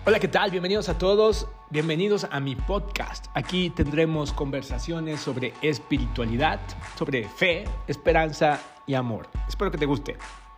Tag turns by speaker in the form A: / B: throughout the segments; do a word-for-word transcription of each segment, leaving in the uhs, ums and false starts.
A: Hola, ¿qué tal? Bienvenidos a todos, bienvenidos a mi podcast. Aquí tendremos conversaciones sobre espiritualidad, sobre fe, esperanza y amor. Espero que te guste.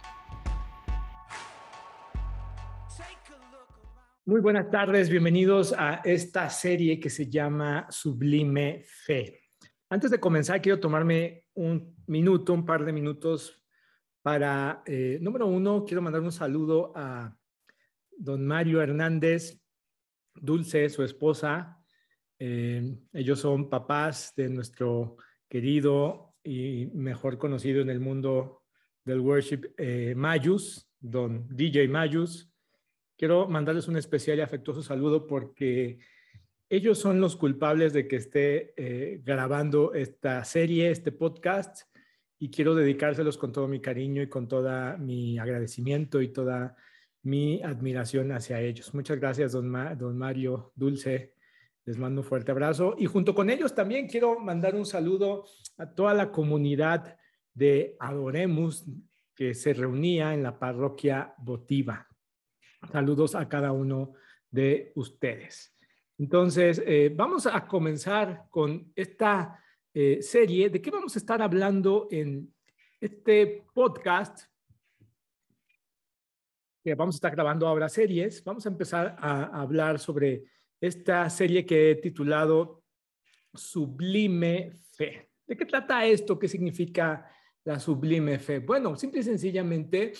A: Muy buenas tardes, bienvenidos a esta serie que se llama Sublime Fe. Antes de comenzar, quiero tomarme un minuto, un par de minutos para, eh, número uno, quiero mandar un saludo a don Mario Hernández, Dulce, su esposa. Eh, ellos son papás de nuestro querido y mejor conocido en el mundo del worship, eh, Mayus, don D J Mayus. Quiero mandarles un especial y afectuoso saludo porque ellos son los culpables de que esté eh, grabando esta serie, este podcast, y quiero dedicárselos con todo mi cariño y con toda mi agradecimiento y toda mi admiración hacia ellos. Muchas gracias, don, Ma, don Mario, Dulce. Les mando un fuerte abrazo. Y junto con ellos también quiero mandar un saludo a toda la comunidad de Adoremus que se reunía en la parroquia votiva. Saludos a cada uno de ustedes. Entonces, eh, vamos a comenzar con esta eh, serie. ¿De qué vamos a estar hablando en este podcast? Que vamos a estar grabando ahora series. Vamos a empezar a, a hablar sobre esta serie que he titulado Sublime Fe. ¿De qué trata esto? ¿Qué significa la sublime fe? Bueno, simple y sencillamente,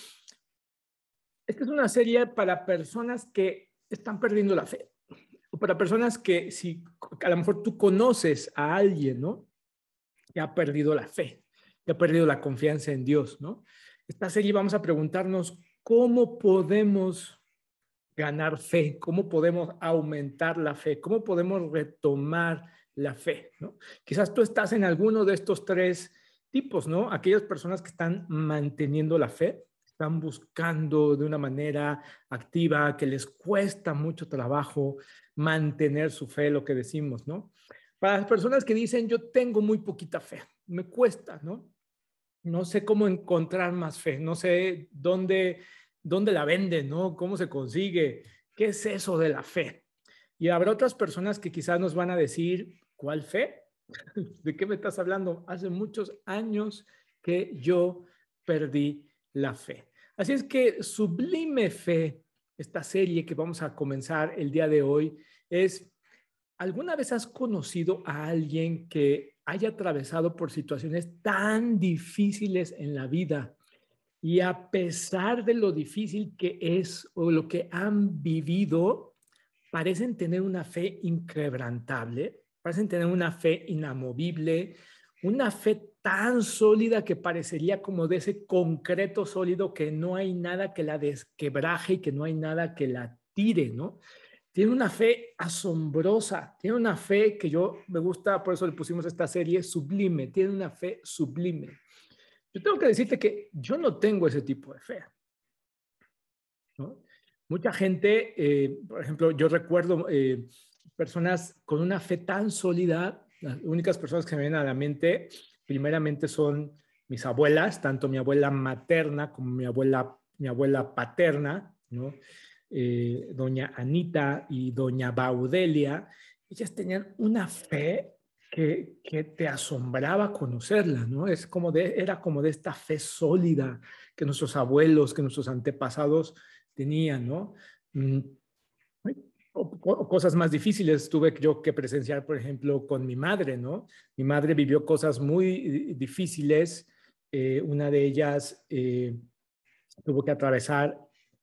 A: esta es una serie para personas que están perdiendo la fe. O para personas que, si a lo mejor tú conoces a alguien, ¿no?, que ha perdido la fe, que ha perdido la confianza en Dios, ¿no? Esta serie vamos a preguntarnos cómo podemos ganar fe, cómo podemos aumentar la fe, cómo podemos retomar la fe, ¿no? Quizás tú estás en alguno de estos tres tipos, ¿no? Aquellas personas que están manteniendo la fe, están buscando de una manera activa, que les cuesta mucho trabajo mantener su fe, lo que decimos, ¿no? Para las personas que dicen, yo tengo muy poquita fe, me cuesta, ¿no? No sé cómo encontrar más fe, no sé dónde, dónde la venden, ¿no? ¿Cómo se consigue? ¿Qué es eso de la fe? Y habrá otras personas que quizás nos van a decir, ¿cuál fe? ¿De qué me estás hablando? Hace muchos años que yo perdí la fe. Así es que Sublime Fe, esta serie que vamos a comenzar el día de hoy, es, ¿alguna vez has conocido a alguien que haya atravesado por situaciones tan difíciles en la vida y a pesar de lo difícil que es o lo que han vivido, parecen tener una fe inquebrantable, parecen tener una fe inamovible, una fe tan sólida que parecería como de ese concreto sólido que no hay nada que la desquebraje y que no hay nada que la tire, ¿no? Tiene una fe asombrosa, tiene una fe que yo me gusta, por eso le pusimos esta serie sublime, tiene una fe sublime. Yo tengo que decirte que yo no tengo ese tipo de fe, ¿no? Mucha gente, eh, por ejemplo, yo recuerdo eh, personas con una fe tan sólida, las únicas personas que me vienen a la mente, primeramente son mis abuelas, tanto mi abuela materna como mi abuela, mi abuela paterna, ¿no? Eh, doña Anita y doña Baudelia. Ellas tenían una fe que, que te asombraba conocerla, ¿no? Es como de, era como de esta fe sólida que nuestros abuelos, que nuestros antepasados tenían, ¿no? Mm, o, o cosas más difíciles tuve yo que presenciar, por ejemplo, con mi madre, ¿no? Mi madre vivió cosas muy difíciles. Eh, una de ellas eh, tuvo que atravesar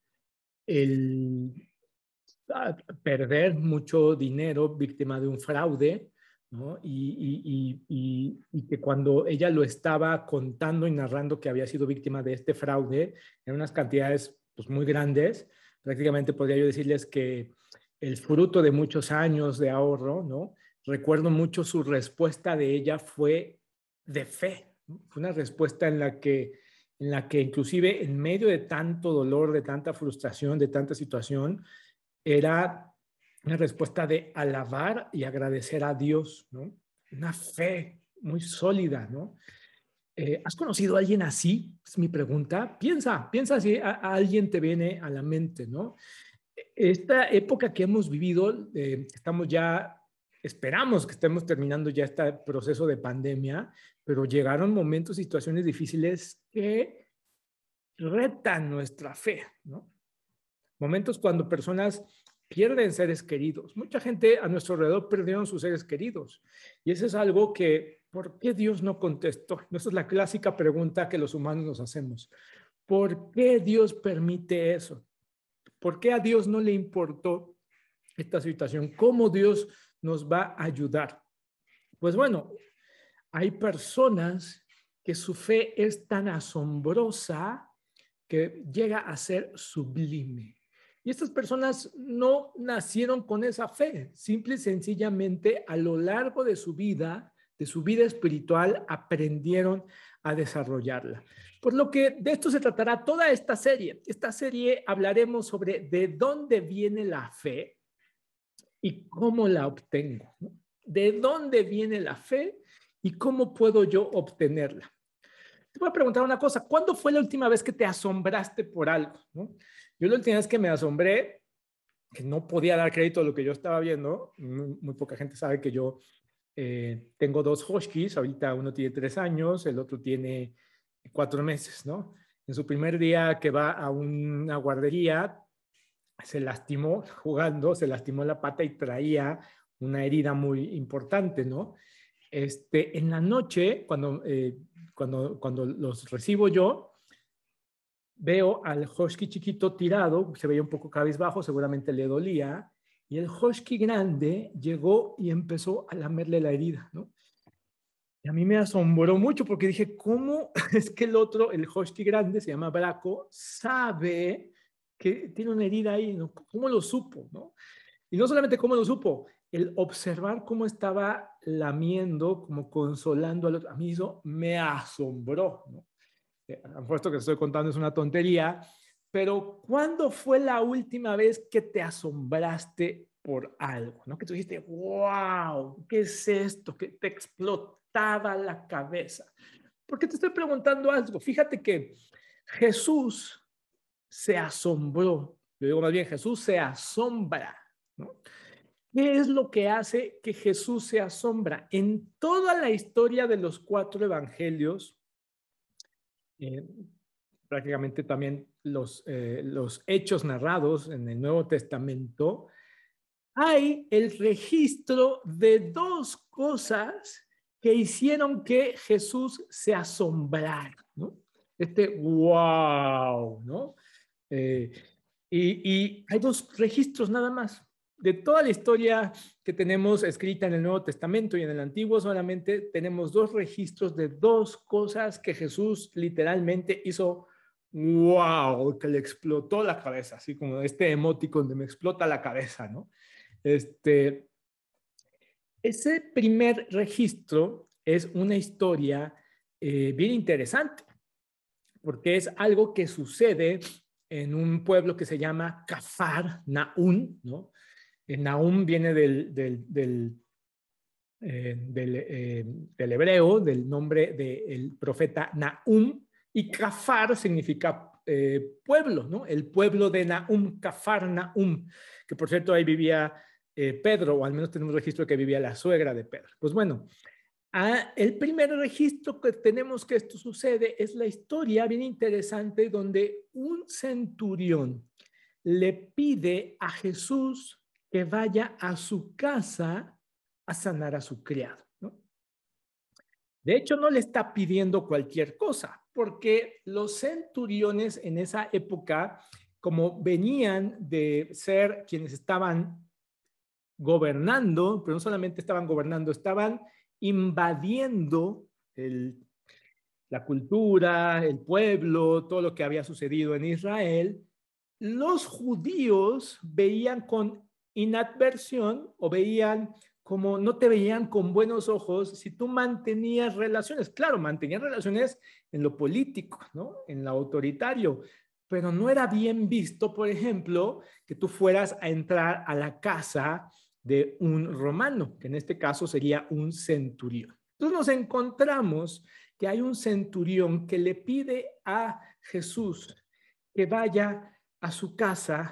A: el perder mucho dinero víctima de un fraude, ¿no? Y, y, y, y, que cuando ella lo estaba contando y narrando que había sido víctima de este fraude, en unas cantidades pues, muy grandes, prácticamente podría yo decirles que el fruto de muchos años de ahorro, ¿no? Recuerdo mucho su respuesta de ella fue de fe, ¿no? Fue una respuesta en la que en la que inclusive en medio de tanto dolor, de tanta frustración, de tanta situación, era una respuesta de alabar y agradecer a Dios, ¿no? Una fe muy sólida, ¿no? Eh, ¿Has conocido a alguien así? Es mi pregunta. Piensa, piensa si a, a alguien te viene a la mente, ¿no? esta época que hemos vivido, eh, estamos ya, esperamos que estemos terminando ya este proceso de pandemia, pero llegaron momentos y situaciones difíciles que retan nuestra fe, ¿no? Momentos cuando personas pierden seres queridos. Mucha gente a nuestro alrededor perdieron sus seres queridos. Y eso es algo que, ¿por qué Dios no contestó? Esa es la clásica pregunta que los humanos nos hacemos. ¿Por qué Dios permite eso? ¿Por qué a Dios no le importó esta situación? ¿Cómo Dios nos va a ayudar? Pues bueno, hay personas que su fe es tan asombrosa que llega a ser sublime. Y estas personas no nacieron con esa fe, simple y sencillamente a lo largo de su vida, de su vida espiritual, aprendieron a desarrollarla. Por lo que de esto se tratará toda esta serie. Esta serie hablaremos sobre de dónde viene la fe y cómo la obtengo, ¿no? ¿De dónde viene la fe y cómo puedo yo obtenerla? Te voy a preguntar una cosa. ¿Cuándo fue la última vez que te asombraste por algo, ¿no? Yo la última vez que me asombré, que no podía dar crédito a lo que yo estaba viendo, muy, muy poca gente sabe que yo eh, tengo dos huskies, ahorita uno tiene tres años, el otro tiene cuatro meses, ¿no? En su primer día que va a una guardería, se lastimó jugando, se lastimó la pata y traía una herida muy importante, ¿no? Este, en la noche, cuando, eh, cuando, cuando los recibo yo, veo al husky chiquito tirado, se veía un poco cabizbajo, seguramente le dolía, y el husky grande llegó y empezó a lamerle la herida, ¿no? Y a mí me asombró mucho porque dije, ¿cómo es que el otro, el husky grande, se llama Braco, sabe que tiene una herida ahí, ¿no? ¿Cómo lo supo, no? Y no solamente cómo lo supo, el observar cómo estaba lamiendo, como consolando al otro, a mí eso me asombró, ¿no? Eh, a lo mejor esto que estoy contando es una tontería, pero ¿cuándo fue la última vez que te asombraste por algo, ¿no? Que tú dijiste, wow, ¿qué es esto? Que te explotaba la cabeza. ¿Por qué te estoy preguntando algo? Fíjate que Jesús se asombró. Yo digo más bien, Jesús se asombra, ¿no? ¿Qué es lo que hace que Jesús se asombra? En toda la historia de los cuatro evangelios, eh, prácticamente también los, eh, los hechos narrados en el Nuevo Testamento, hay el registro de dos cosas que hicieron que Jesús se asombrara, ¿no? Este wow, ¿no? Eh, y, y hay dos registros nada más. De toda la historia que tenemos escrita en el Nuevo Testamento y en el Antiguo, solamente tenemos dos registros de dos cosas que Jesús literalmente hizo, wow, que le explotó la cabeza, así como este emoticon donde me explota la cabeza, ¿no? Este, ese primer registro es una historia eh, bien interesante, porque es algo que sucede en un pueblo que se llama Cafar Naún, ¿no? Nahum viene del, del, del, eh, del, eh, del hebreo, del nombre del profeta Nahum, y Cafar significa eh, pueblo, ¿no? El pueblo de Nahum, Cafar Nahum, que por cierto ahí vivía eh, Pedro, o al menos tenemos registro de que vivía la suegra de Pedro. Pues bueno, ah, el primer registro que tenemos que esto sucede es la historia bien interesante donde un centurión le pide a Jesús que vaya a su casa a sanar a su criado, ¿no? De hecho, no le está pidiendo cualquier cosa, porque los centuriones en esa época, como venían de ser quienes estaban gobernando, pero no solamente estaban gobernando, estaban invadiendo el, la cultura, el pueblo, todo lo que había sucedido en Israel. Los judíos veían con inadversión o veían como no te veían con buenos ojos si tú mantenías relaciones. Claro, mantenías relaciones en lo político, ¿no? En lo autoritario, pero no era bien visto, por ejemplo, que tú fueras a entrar a la casa de un romano, que en este caso sería un centurión. Entonces nos encontramos que hay un centurión que le pide a Jesús que vaya a su casa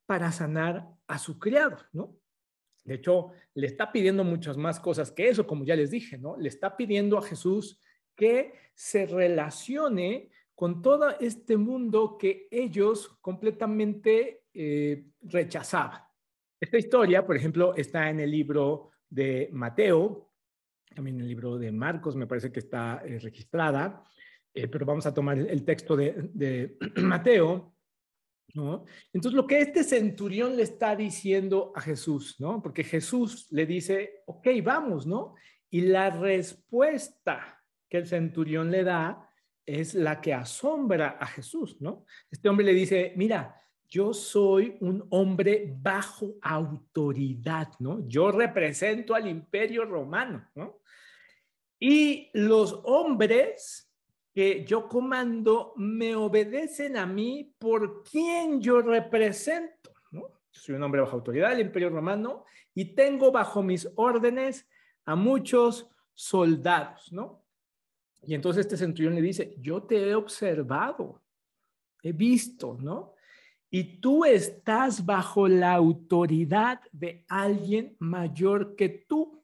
A: para sanar a su criado, ¿no? De hecho, le está pidiendo muchas más cosas que eso, como ya les dije, ¿no? Le está pidiendo a Jesús que se relacione con todo este mundo que ellos completamente eh, rechazaban. Esta historia, por ejemplo, está en el libro de Mateo, también en el libro de Marcos, me parece que está eh, registrada, eh, pero vamos a tomar el texto de, de Mateo, ¿no? Entonces, lo que este centurión le está diciendo a Jesús, ¿no? Porque Jesús le dice, ok, vamos, ¿no? Y la respuesta que el centurión le da es la que asombra a Jesús, ¿no? Este hombre le dice, mira, yo soy un hombre bajo autoridad, ¿no? Yo represento al Imperio Romano, ¿no? Y los hombres que yo comando me obedecen a mí por quien yo represento, ¿no? Yo soy un hombre bajo autoridad del Imperio Romano y tengo bajo mis órdenes a muchos soldados, ¿no? Y entonces este centurión le dice, yo te he observado, he visto, ¿no? Y tú estás bajo la autoridad de alguien mayor que tú.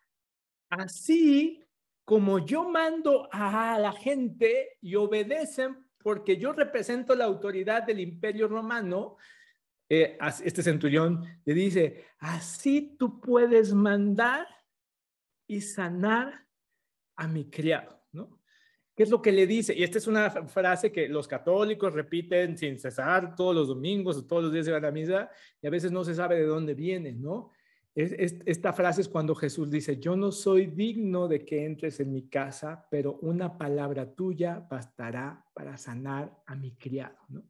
A: Así como yo mando a la gente y obedecen porque yo represento la autoridad del Imperio Romano, eh, este centurión le dice, así tú puedes mandar y sanar a mi criado, ¿no? ¿Qué es lo que le dice? Y esta es una frase que los católicos repiten sin cesar todos los domingos o todos los días de la misa y a veces no se sabe de dónde viene, ¿no? Es, es, esta frase es cuando Jesús dice, yo no soy digno de que entres en mi casa, pero una palabra tuya bastará para sanar a mi criado, ¿no?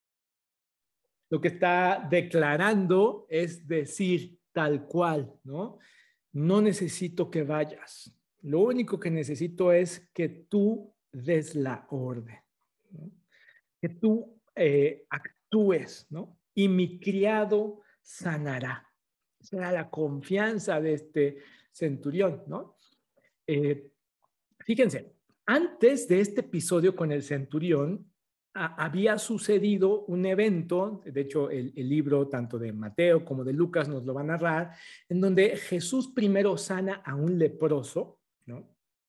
A: Lo que está declarando es decir tal cual, ¿no? No necesito que vayas. Lo único que necesito es que tú des la orden, ¿no? Que tú eh, actúes, ¿no? Y mi criado sanará. Esa era la confianza de este centurión, ¿no? Eh, fíjense, antes de este episodio con el centurión, a, había sucedido un evento, de hecho el, el libro tanto de Mateo como de Lucas nos lo va a narrar, en donde Jesús primero sana a un leproso, ¿no?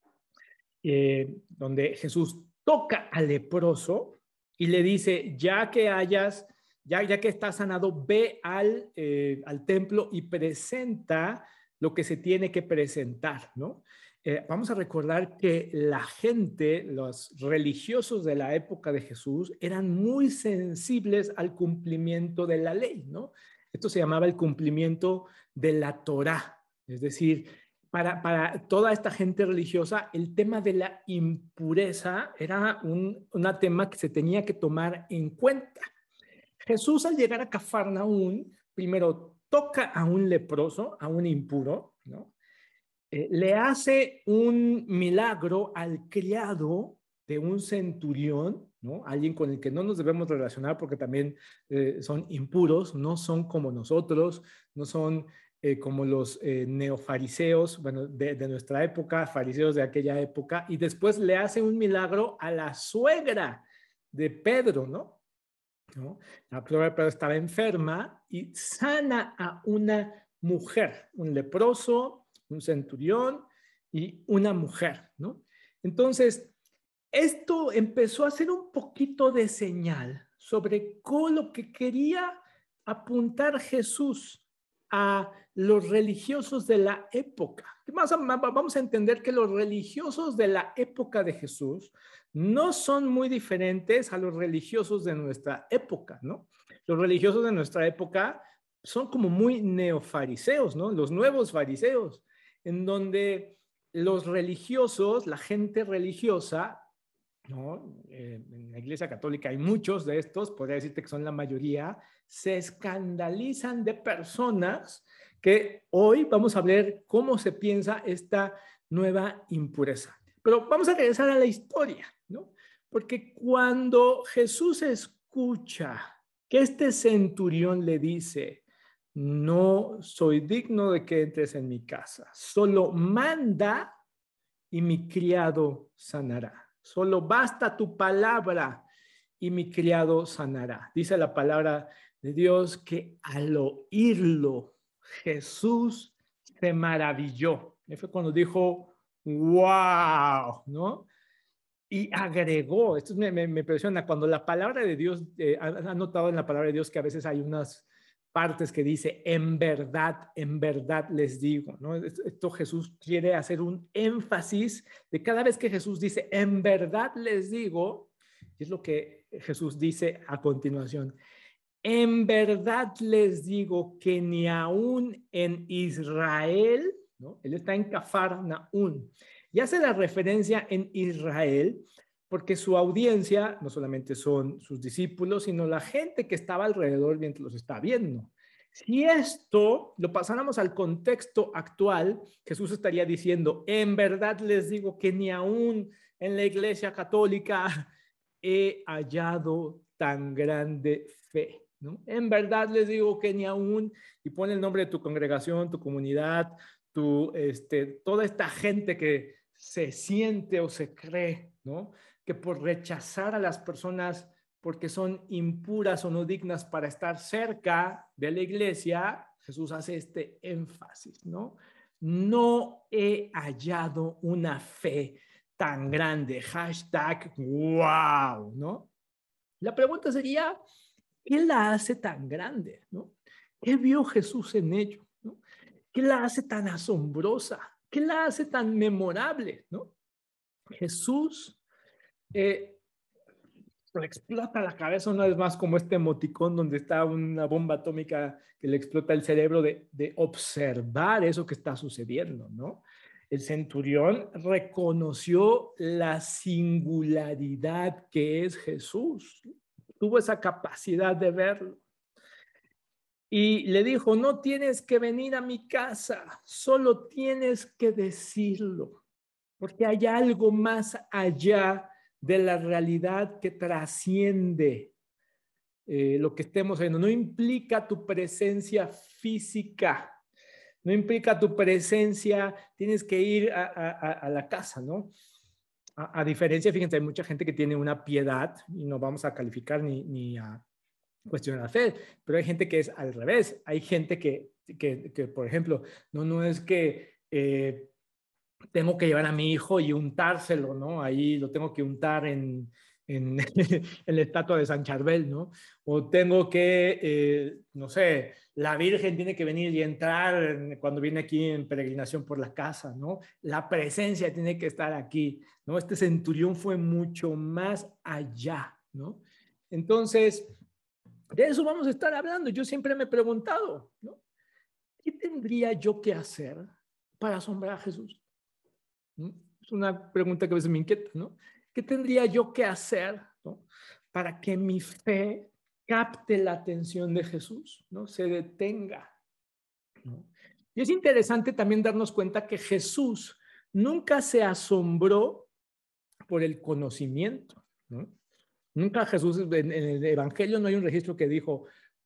A: Eh, donde Jesús toca al leproso y le dice, ya que hayas, ya, ya que estás sanado, ve al, eh, al templo y presenta lo que se tiene que presentar, ¿no? Eh, vamos a recordar que la gente, los religiosos de la época de Jesús, eran muy sensibles al cumplimiento de la ley, ¿no? Esto se llamaba el cumplimiento de la Torá, es decir, Para, para toda esta gente religiosa, el tema de la impureza era un, un tema que se tenía que tomar en cuenta. Jesús, al llegar a Cafarnaún, primero toca a un leproso, a un impuro, ¿no? Eh, le hace un milagro al criado de un centurión, ¿no? Alguien con el que no nos debemos relacionar porque también eh, son impuros, no son como nosotros, no son eh, como los eh, neofariseos, bueno, de, de nuestra época, fariseos de aquella época, y después le hace un milagro a la suegra de Pedro, ¿no? ¿No? La suegra de Pedro estaba enferma y sana a una mujer, un leproso, un centurión y una mujer, ¿no? Entonces, esto empezó a ser un poquito de señal sobre cómo lo que quería apuntar Jesús a los religiosos de la época. Vamos a entender que los religiosos de la época de Jesús no son muy diferentes a los religiosos de nuestra época, ¿no? Los religiosos de nuestra época son como muy neofariseos, ¿no? Los nuevos fariseos, en donde los religiosos, la gente religiosa, ¿no? Eh, en la Iglesia Católica hay muchos de estos, podría decirte que son la mayoría, se escandalizan de personas que hoy vamos a ver cómo se piensa esta nueva impureza. Pero vamos a regresar a la historia, ¿no? Porque cuando Jesús escucha que este centurión le dice, no soy digno de que entres en mi casa, solo manda y mi criado sanará. Solo basta tu palabra y mi criado sanará. Dice la palabra de Dios que al oírlo Jesús se maravilló. Y fue cuando dijo, wow, ¿no? Y agregó, esto me, me, me impresiona, cuando la palabra de Dios, eh, ha notado en la palabra de Dios que a veces hay unas partes que dice, en verdad, en verdad les digo, ¿no? Esto Jesús quiere hacer un énfasis de cada vez que Jesús dice, en verdad les digo, y es lo que Jesús dice a continuación, en verdad les digo que ni aún en Israel, ¿no? Él está en Cafarnaún, y hace la referencia en Israel, porque su audiencia no solamente son sus discípulos, sino la gente que estaba alrededor mientras los está viendo. Si esto lo pasáramos al contexto actual, Jesús estaría diciendo, en verdad les digo que ni aún en la Iglesia Católica he hallado tan grande fe, ¿no? En verdad les digo que ni aún, y pone el nombre de tu congregación, tu comunidad, tu, este, toda esta gente que se siente o se cree, ¿no? Que por rechazar a las personas porque son impuras o no dignas para estar cerca de la iglesia, Jesús hace este énfasis, ¿no? No he hallado una fe tan grande, hashtag wow, ¿no? La pregunta sería, ¿qué la hace tan grande, ¿no? ¿Qué vio Jesús en ello, ¿no? ¿Qué la hace tan asombrosa? ¿Qué la hace tan memorable, ¿no? Jesús eh, le explota la cabeza una vez más como este emoticón donde está una bomba atómica que le explota el cerebro de, de observar eso que está sucediendo, ¿no? El centurión reconoció la singularidad que es Jesús, tuvo esa capacidad de verlo. Y le dijo, no tienes que venir a mi casa, solo tienes que decirlo, porque hay algo más allá de la realidad que trasciende eh, lo que estemos viendo. No implica tu presencia física, no implica tu presencia, tienes que ir a, a, a la casa, ¿no? A, a diferencia, fíjense, hay mucha gente que tiene una piedad, y no vamos a calificar ni, ni a cuestionar la fe, pero hay gente que es al revés. Hay gente que, que, que por ejemplo, no, no es que eh, tengo que llevar a mi hijo y untárselo, ¿no? Ahí lo tengo que untar en, en, en la estatua de San Charbel, ¿no? O tengo que, eh, no sé, la Virgen tiene que venir y entrar cuando viene aquí en peregrinación por la casa, ¿no? La presencia tiene que estar aquí, ¿no? Este centurión fue mucho más allá, ¿no? Entonces, de eso vamos a estar hablando. Yo siempre me he preguntado, ¿no? ¿Qué tendría yo que hacer para asombrar a Jesús? ¿No? Es una pregunta que a veces me inquieta, ¿no? ¿Qué tendría yo que hacer, ¿no? Para que mi fe capte la atención de Jesús, ¿no? Se detenga, ¿no? Y es interesante también darnos cuenta que Jesús nunca se asombró por el conocimiento, ¿no? Nunca Jesús, en, en el Evangelio no hay un registro que dijo,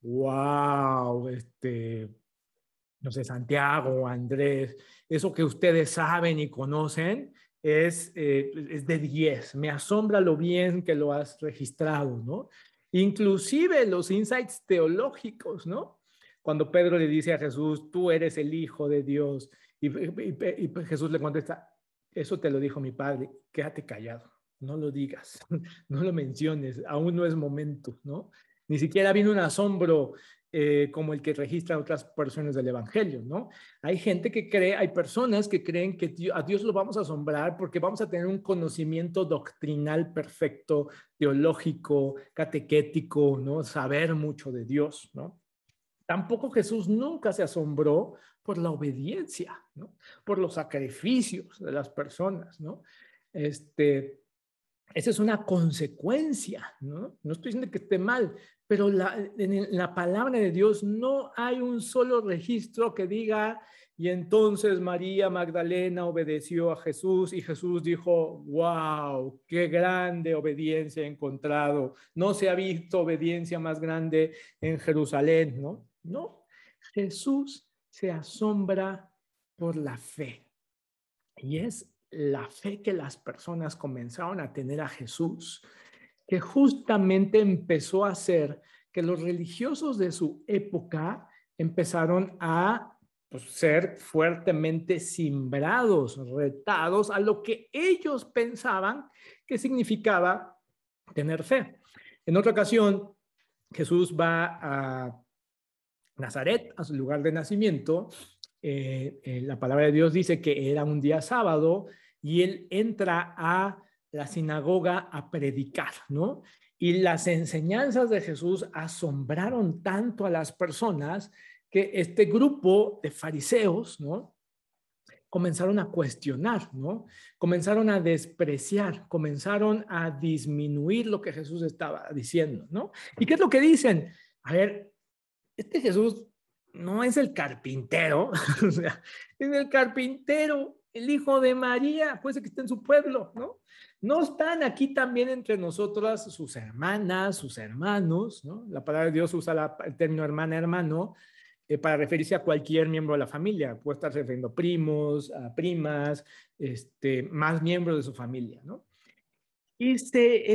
A: wow, este, no sé, Santiago, Andrés, eso que ustedes saben y conocen es, eh, es de diez. Me asombra lo bien que lo has registrado, ¿no? Inclusive los insights teológicos, ¿no? Cuando Pedro le dice a Jesús, tú eres el Hijo de Dios, y, y, y Jesús le contesta, eso te lo dijo mi Padre, quédate callado. No lo digas, no lo menciones, aún no es momento, ¿no? Ni siquiera viene un asombro eh, como el que registran otras personas del Evangelio, ¿no? Hay gente que cree, hay personas que creen que Dios, a Dios lo vamos a asombrar porque vamos a tener un conocimiento doctrinal perfecto, teológico, catequético, ¿no? Saber mucho de Dios, ¿no? Tampoco Jesús nunca se asombró por la obediencia, ¿no? Por los sacrificios de las personas, ¿no? Este, esa es una consecuencia, ¿no? No estoy diciendo que esté mal, pero la, en la palabra de Dios no hay un solo registro que diga, y entonces María Magdalena obedeció a Jesús y Jesús dijo, wow, qué grande obediencia he encontrado. No se ha visto obediencia más grande en Jerusalén, ¿no? No, Jesús se asombra por la fe. Y es la fe que las personas comenzaron a tener a Jesús, que justamente empezó a hacer que los religiosos de su época empezaron a pues, ser fuertemente simbrados, retados a lo que ellos pensaban que significaba tener fe. En otra ocasión, Jesús va a Nazaret, a su lugar de nacimiento. Eh, eh, la palabra de Dios dice que era un día sábado y él entra a la sinagoga a predicar, ¿no? Y las enseñanzas de Jesús asombraron tanto a las personas que este grupo de fariseos, ¿no? Comenzaron a cuestionar, ¿no? Comenzaron a despreciar, comenzaron a disminuir lo que Jesús estaba diciendo, ¿no? ¿Y qué es lo que dicen? A ver, este Jesús no es el carpintero, o sea, es el carpintero, el hijo de María, puede ser que esté en su pueblo, ¿no? No están aquí también entre nosotras sus hermanas, sus hermanos, ¿no? La palabra de Dios usa la, el término hermana, hermano, eh, para referirse a cualquier miembro de la familia. Puede estar refiriendo a primos, a primas, este, más miembros de su familia, ¿no? Y se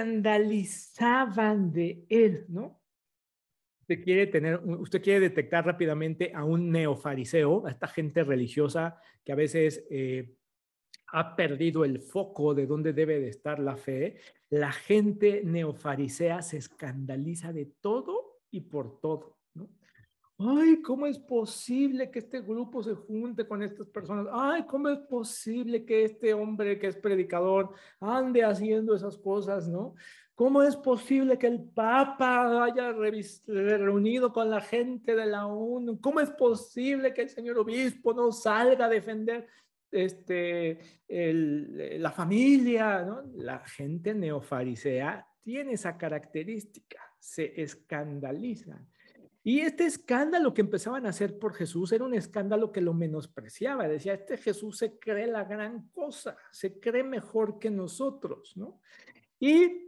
A: escandalizaban de él, ¿no? Usted quiere tener, usted quiere detectar rápidamente a un neofariseo, a esta gente religiosa que a veces eh, ha perdido el foco de dónde debe de estar la fe. La gente neofarisea se escandaliza de todo y por todo, ¿no? Ay, ¿cómo es posible que este grupo se junte con estas personas? Ay, ¿cómo es posible que este hombre que es predicador ande haciendo esas cosas, ¿no? ¿Cómo es posible que el Papa haya reunido con la gente de la ONU? ¿Cómo es posible que el señor obispo no salga a defender este, el, la familia, ¿no? La gente neofarisea tiene esa característica, se escandalizan. Y este escándalo que empezaban a hacer por Jesús era un escándalo que lo menospreciaba. Decía, este Jesús se cree la gran cosa, se cree mejor que nosotros, ¿no? Y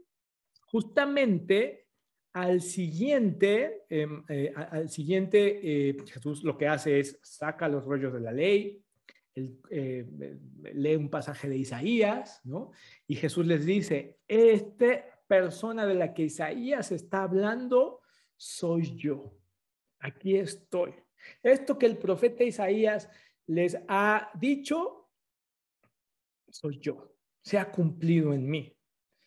A: justamente al siguiente, eh, eh, al siguiente eh, Jesús lo que hace es saca los rollos de la ley, él, eh, lee un pasaje de Isaías, ¿no? Y Jesús les dice, esta persona de la que Isaías está hablando soy yo. Aquí estoy. Esto que el profeta Isaías les ha dicho, soy yo. Se ha cumplido en mí.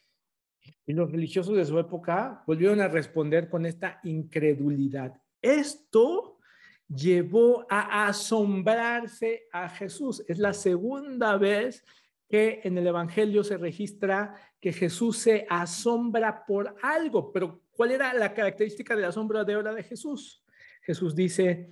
A: Y los religiosos de su época volvieron a responder con esta incredulidad. Esto llevó a asombrarse a Jesús. Es la segunda vez que en el Evangelio se registra que Jesús se asombra por algo. Pero ¿cuál era la característica del asombro de ahora de Jesús? Jesús dice,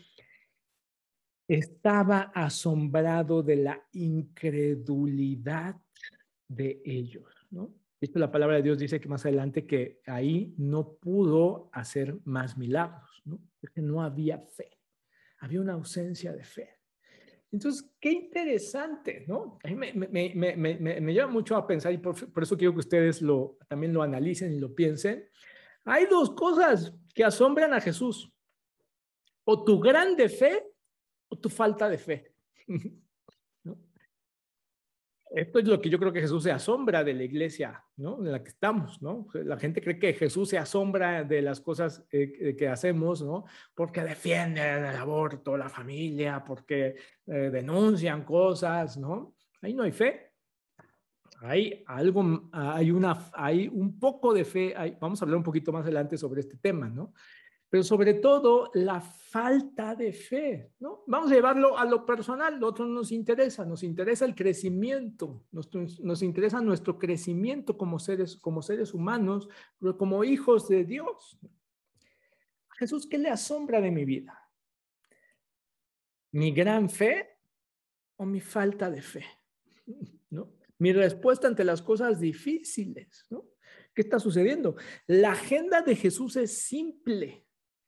A: estaba asombrado de la incredulidad de ellos, ¿no? De hecho, la palabra de Dios dice que más adelante que ahí no pudo hacer más milagros, ¿no? Porque no había fe, había una ausencia de fe. Entonces, qué interesante, ¿no? A mí me, me, me, me, me, me lleva mucho a pensar y por, por eso quiero que ustedes lo, también lo analicen y lo piensen. Hay dos cosas que asombran a Jesús. O tu grande fe o tu falta de fe. ¿No? Esto es lo que yo creo que Jesús se asombra de la iglesia, ¿no? En la que estamos, ¿no? La gente cree que Jesús se asombra de las cosas eh, que hacemos, ¿no? Porque defienden el aborto, la familia, porque eh, denuncian cosas, ¿no? Ahí no hay fe. Hay algo, hay una, hay un poco de fe. Hay, vamos a hablar un poquito más adelante sobre este tema, ¿no? Pero sobre todo la falta de fe, ¿no? Vamos a llevarlo a lo personal, lo otro no nos interesa, nos interesa el crecimiento, nos, nos interesa nuestro crecimiento como seres, como seres humanos, como hijos de Dios. Jesús, ¿qué le asombra de mi vida? ¿Mi gran fe o mi falta de fe? ¿No? Mi respuesta ante las cosas difíciles, ¿no? ¿Qué está sucediendo? La agenda de Jesús es simple.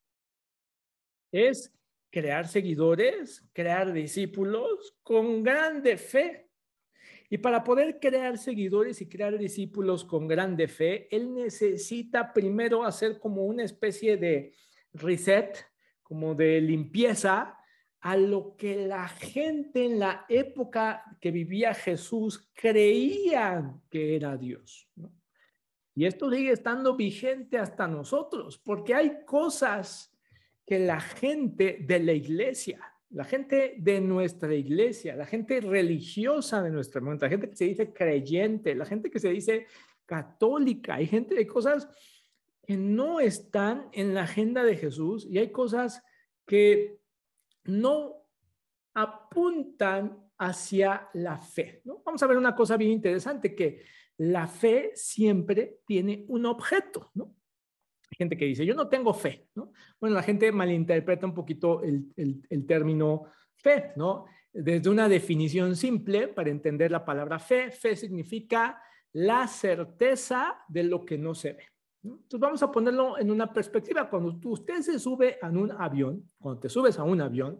A: Es crear seguidores, crear discípulos con grande fe. Y para poder crear seguidores y crear discípulos con grande fe, él necesita primero hacer como una especie de reset, como de limpieza a lo que la gente en la época que vivía Jesús creía que era Dios, ¿no? Y esto sigue estando vigente hasta nosotros, porque hay cosas que la gente de la iglesia, la gente de nuestra iglesia, la gente religiosa de nuestra iglesia, la gente que se dice creyente, la gente que se dice católica, hay gente de cosas que no están en la agenda de Jesús y hay cosas que no apuntan hacia la fe, ¿no? Vamos a ver una cosa bien interesante, que la fe siempre tiene un objeto, ¿no? Hay gente que dice, yo no tengo fe, ¿no? Bueno, la gente malinterpreta un poquito el, el, el término fe, ¿no? Desde una definición simple, para entender la palabra fe, fe significa la certeza de lo que no se ve, ¿no? Entonces vamos a ponerlo en una perspectiva. Cuando tú, usted se sube a un avión, cuando te subes a un avión,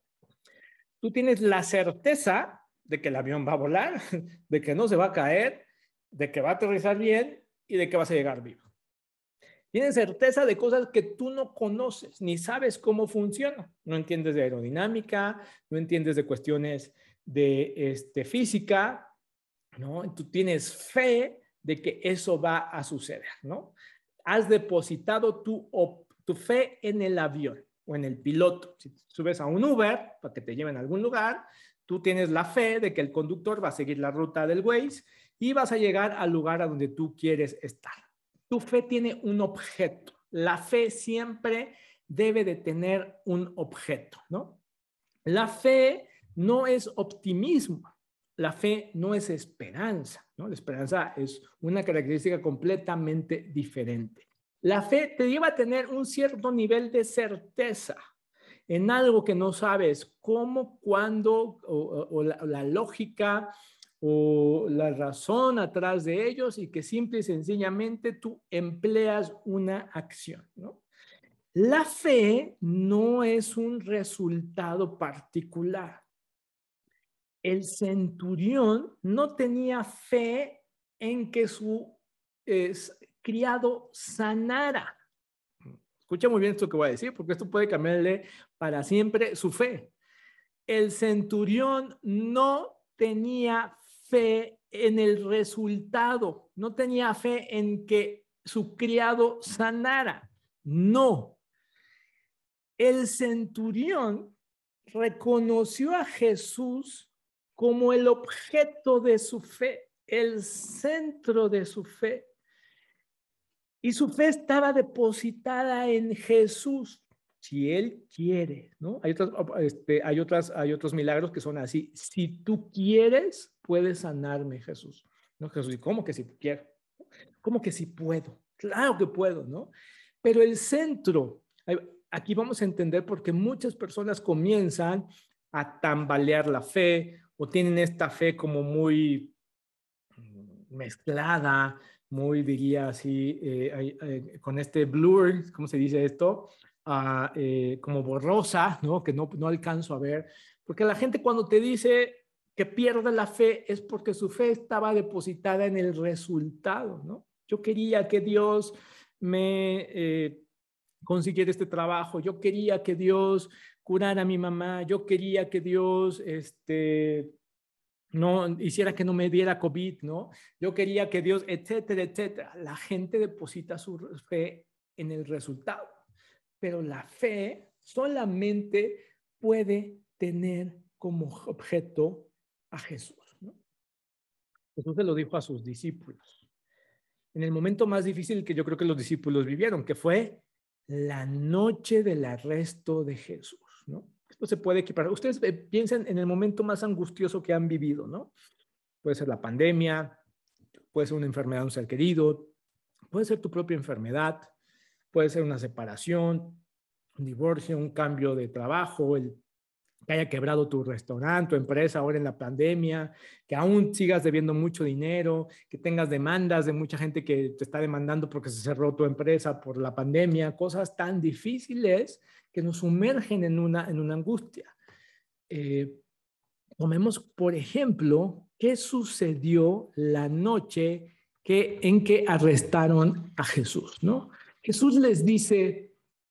A: tú tienes la certeza de que el avión va a volar, de que no se va a caer, de que va a aterrizar bien y de que vas a llegar vivo. Tienes certeza de cosas que tú no conoces, ni sabes cómo funciona. No entiendes de aerodinámica, no entiendes de cuestiones de este, física, ¿no? Tú tienes fe de que eso va a suceder, ¿no? Has depositado tu, tu fe en el avión o en el piloto. Si subes a un Uber para que te lleven a algún lugar, tú tienes la fe de que el conductor va a seguir la ruta del Waze y vas a llegar al lugar a donde tú quieres estar. Tu fe tiene un objeto. La fe siempre debe de tener un objeto, ¿no? La fe no es optimismo. La fe no es esperanza, ¿no? La esperanza es una característica completamente diferente. La fe te lleva a tener un cierto nivel de certeza en algo que no sabes cómo, cuándo, o, o la, la lógica o la razón atrás de ellos, y que simple y sencillamente tú empleas una acción, ¿no? La fe no es un resultado particular. El centurión no tenía fe en que su eh, criado sanara. Escucha muy bien esto que voy a decir, porque esto puede cambiarle para siempre su fe. El centurión no tenía fe en el resultado, no tenía fe en que su criado sanara. No. El centurión reconoció a Jesús como el objeto de su fe, el centro de su fe. Y su fe estaba depositada en Jesús, si Él quiere, ¿no? Hay, otras, este, hay, otras, hay otros milagros que son así. Si tú quieres, puedes sanarme, Jesús. No, Jesús, ¿cómo que si quiero? ¿Cómo que si puedo? Claro que puedo, ¿no? Pero el centro, aquí vamos a entender por qué muchas personas comienzan a tambalear la fe o tienen esta fe como muy mezclada, muy, diría así, eh, eh, con este blur, ¿cómo se dice esto? Uh, eh, como borrosa, ¿no? Que no, no alcanzo a ver. Porque la gente cuando te dice que pierde la fe es porque su fe estaba depositada en el resultado, ¿no? Yo quería que Dios me eh, consiguiera este trabajo, yo quería que Dios curara a mi mamá, yo quería que Dios, este... no hiciera que no me diera COVID, ¿no? Yo quería que Dios, etcétera, etcétera. La gente deposita su fe en el resultado, pero la fe solamente puede tener como objeto a Jesús, ¿no? Jesús se lo dijo a sus discípulos en el momento más difícil que yo creo que los discípulos vivieron, que fue la noche del arresto de Jesús, ¿no? Esto se puede equiparar. Ustedes piensen en el momento más angustioso que han vivido, ¿no? Puede ser la pandemia, puede ser una enfermedad de un ser querido, puede ser tu propia enfermedad, puede ser una separación, un divorcio, un cambio de trabajo, el que haya quebrado tu restaurante, tu empresa ahora en la pandemia, que aún sigas debiendo mucho dinero, que tengas demandas de mucha gente que te está demandando porque se cerró tu empresa por la pandemia, cosas tan difíciles que nos sumergen en una, en una angustia. Eh, tomemos, por ejemplo, qué sucedió la noche que, en que arrestaron a Jesús, ¿no? Jesús les dice,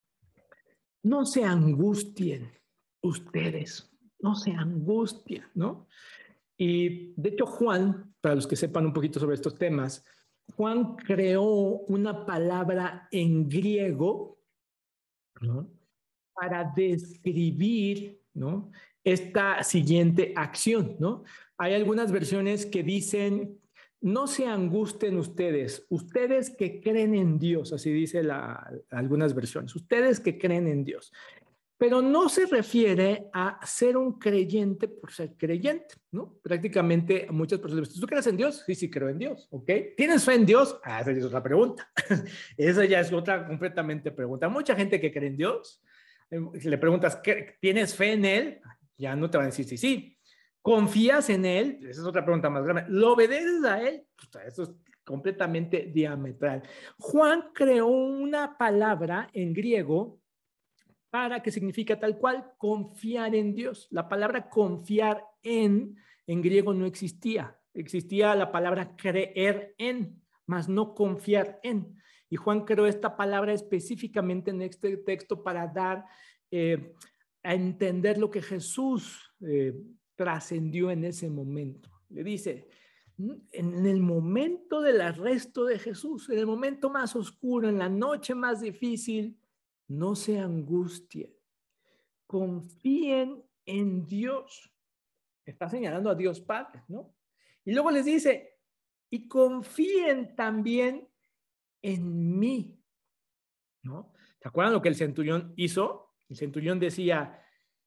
A: no se angustien ustedes, no se angustien, ¿no? Y de hecho Juan, para los que sepan un poquito sobre estos temas, Juan creó una palabra en griego, ¿no?, para describir, ¿no?, esta siguiente acción, ¿no? Hay algunas versiones que dicen: no se angustien ustedes, ustedes que creen en Dios, así dice la, algunas versiones, ustedes que creen en Dios. Pero no se refiere a ser un creyente por ser creyente, ¿no? Prácticamente muchas personas dicen: ¿tú crees en Dios? Sí, sí, creo en Dios, ¿ok? ¿Tienes fe en Dios? Ah, esa ya es otra pregunta. Esa ya es otra completamente pregunta. Mucha gente que cree en Dios, si le preguntas: ¿tienes fe en Él? Ya no te van a decir sí, sí. ¿Confías en Él? Esa es otra pregunta más grande. ¿Lo obedeces a Él? Pues eso es completamente diametral. Juan creó una palabra en griego para, que significa tal cual confiar en Dios. La palabra confiar en, en griego no existía. Existía la palabra creer en, mas no confiar en. Y Juan creó esta palabra específicamente en este texto para dar eh, a entender lo que Jesús eh, trascendió en ese momento. Le dice: en el momento del arresto de Jesús, en el momento más oscuro, en la noche más difícil, no se angustien, confíen en Dios. Está señalando a Dios Padre, ¿no? Y luego les dice: y confíen también en mí, ¿no? ¿Se acuerdan lo que el centurión hizo? El centurión decía: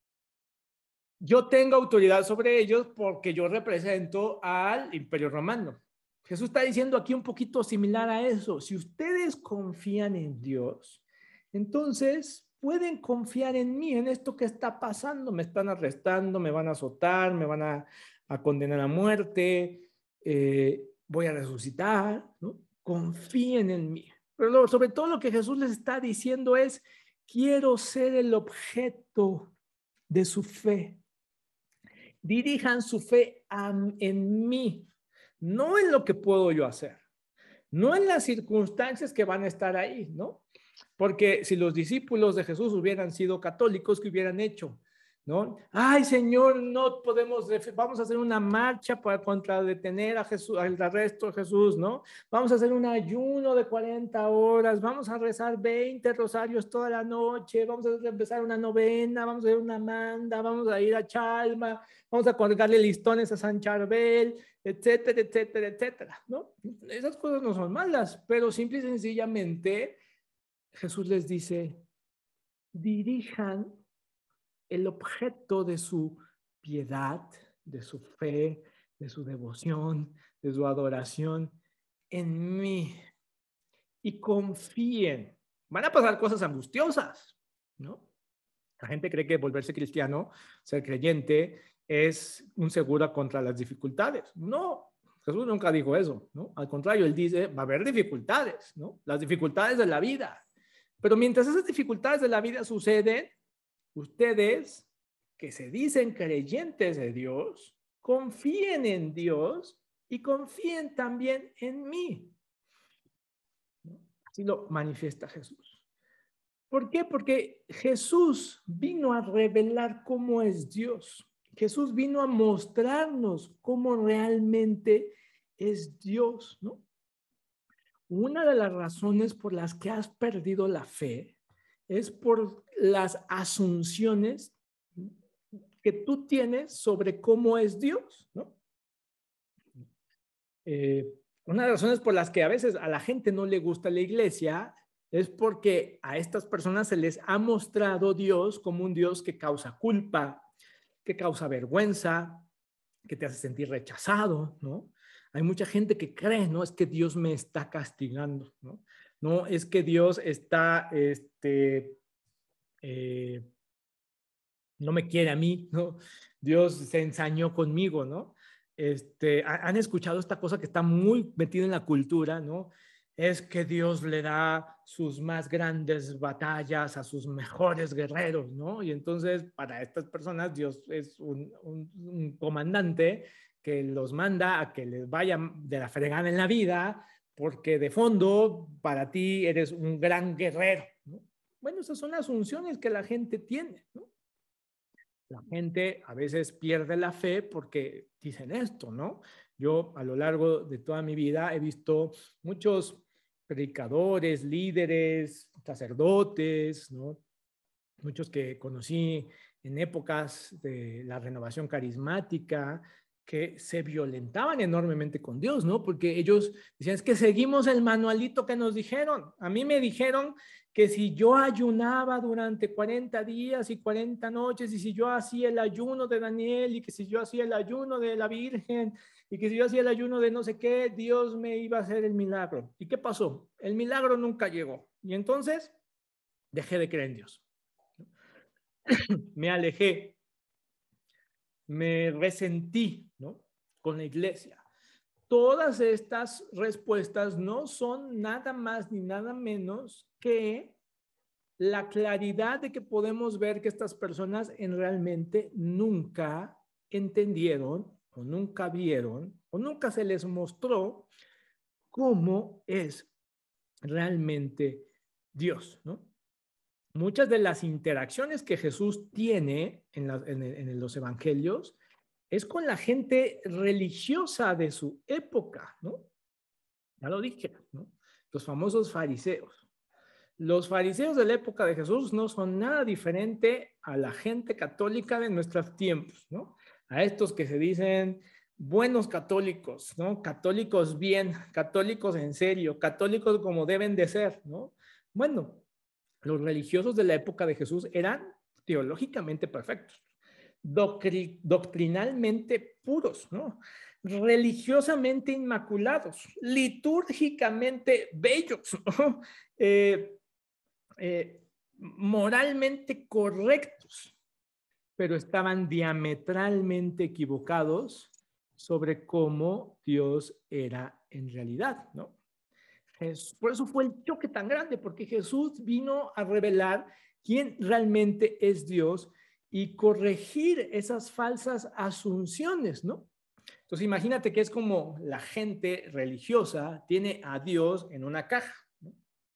A: yo tengo autoridad sobre ellos porque yo represento al Imperio Romano. Jesús está diciendo aquí un poquito similar a eso. Si ustedes confían en Dios, entonces pueden confiar en mí, en esto que está pasando. Me están arrestando, me van a azotar, me van a, a condenar a muerte, eh, voy a resucitar, ¿no? Confíen en mí. Pero lo, sobre todo lo que Jesús les está diciendo es: quiero ser el objeto de su fe. Dirijan su fe a, en mí, no en lo que puedo yo hacer, no en las circunstancias que van a estar ahí, ¿no? Porque si los discípulos de Jesús hubieran sido católicos, ¿qué hubieran hecho? ¿No? Ay, Señor, no podemos, vamos a hacer una marcha para contra detener a Jesús, al arresto de Jesús, ¿no? Vamos a hacer un ayuno de cuarenta horas, vamos a rezar veinte rosarios toda la noche, vamos a empezar una novena, vamos a hacer una manda, vamos a ir a Chalma, vamos a colgarle listones a San Charbel, etcétera, etcétera, etcétera, ¿no? Esas cosas no son malas, pero simple y sencillamente Jesús les dice: dirijan el objeto de su piedad, de su fe, de su devoción, de su adoración en mí, y confíen. Van a pasar cosas angustiosas, ¿no? La gente cree que volverse cristiano, ser creyente, es un seguro contra las dificultades. No, Jesús nunca dijo eso, ¿no? Al contrario, él dice: va a haber dificultades, ¿no? Las dificultades de la vida. Pero mientras esas dificultades de la vida suceden, ustedes que se dicen creyentes de Dios, confíen en Dios y confíen también en mí. Así lo manifiesta Jesús. ¿Por qué? Porque Jesús vino a revelar cómo es Dios. Jesús vino a mostrarnos cómo realmente es Dios, ¿no? Una de las razones por las que has perdido la fe es por las asunciones que tú tienes sobre cómo es Dios, ¿no? Eh, una de las razones por las que a veces a la gente no le gusta la iglesia es porque a estas personas se les ha mostrado Dios como un Dios que causa culpa, que causa vergüenza, que te hace sentir rechazado, ¿no? Hay mucha gente que cree: no, es que Dios me está castigando, ¿no? No, es que Dios está, este, eh, no me quiere a mí, ¿no? Dios se ensañó conmigo, ¿no? Este, han escuchado esta cosa que está muy metida en la cultura, ¿no? Es que Dios le da sus más grandes batallas a sus mejores guerreros, ¿no? Y entonces para estas personas Dios es un, un, un comandante que los manda a que les vayan de la fregada en la vida, porque de fondo para ti eres un gran guerrero, ¿no? Bueno, esas son las asunciones que la gente tiene, ¿no? La gente a veces pierde la fe porque dicen esto, ¿no? Yo a lo largo de toda mi vida he visto muchos predicadores, líderes, sacerdotes, ¿no? Muchos que conocí en épocas de la renovación carismática, que se violentaban enormemente con Dios, ¿no? Porque ellos decían, es que seguimos el manualito que nos dijeron. A mí me dijeron que si yo ayunaba durante cuarenta días y cuarenta noches, y si yo hacía el ayuno de Daniel, y que si yo hacía el ayuno de la Virgen, y que si yo hacía el ayuno de no sé qué, Dios me iba a hacer el milagro. ¿Y qué pasó? El milagro nunca llegó. Y entonces dejé de creer en Dios. Me alejé, me resentí, ¿no? Con la iglesia. Todas estas respuestas no son nada más ni nada menos que la claridad de que podemos ver que estas personas en realmente nunca entendieron o nunca vieron o nunca se les mostró cómo es realmente Dios, ¿no? Muchas de las interacciones que Jesús tiene en, la, en, en los evangelios es con la gente religiosa de su época, ¿no? Ya lo dije, ¿no? Los famosos fariseos. Los fariseos de la época de Jesús no son nada diferente a la gente católica de nuestros tiempos, ¿no? A estos que se dicen buenos católicos, ¿no? Católicos bien, católicos en serio, católicos como deben de ser, ¿no? Bueno, los religiosos de la época de Jesús eran teológicamente perfectos, doctri doctrinalmente puros, ¿no? Religiosamente inmaculados, litúrgicamente bellos, ¿no? eh, eh, moralmente correctos, pero estaban diametralmente equivocados sobre cómo Dios era en realidad, ¿no? Por eso fue el choque tan grande, porque Jesús vino a revelar quién realmente es Dios y corregir esas falsas asunciones, ¿no? Entonces imagínate que es como la gente religiosa tiene a Dios en una caja, ¿no?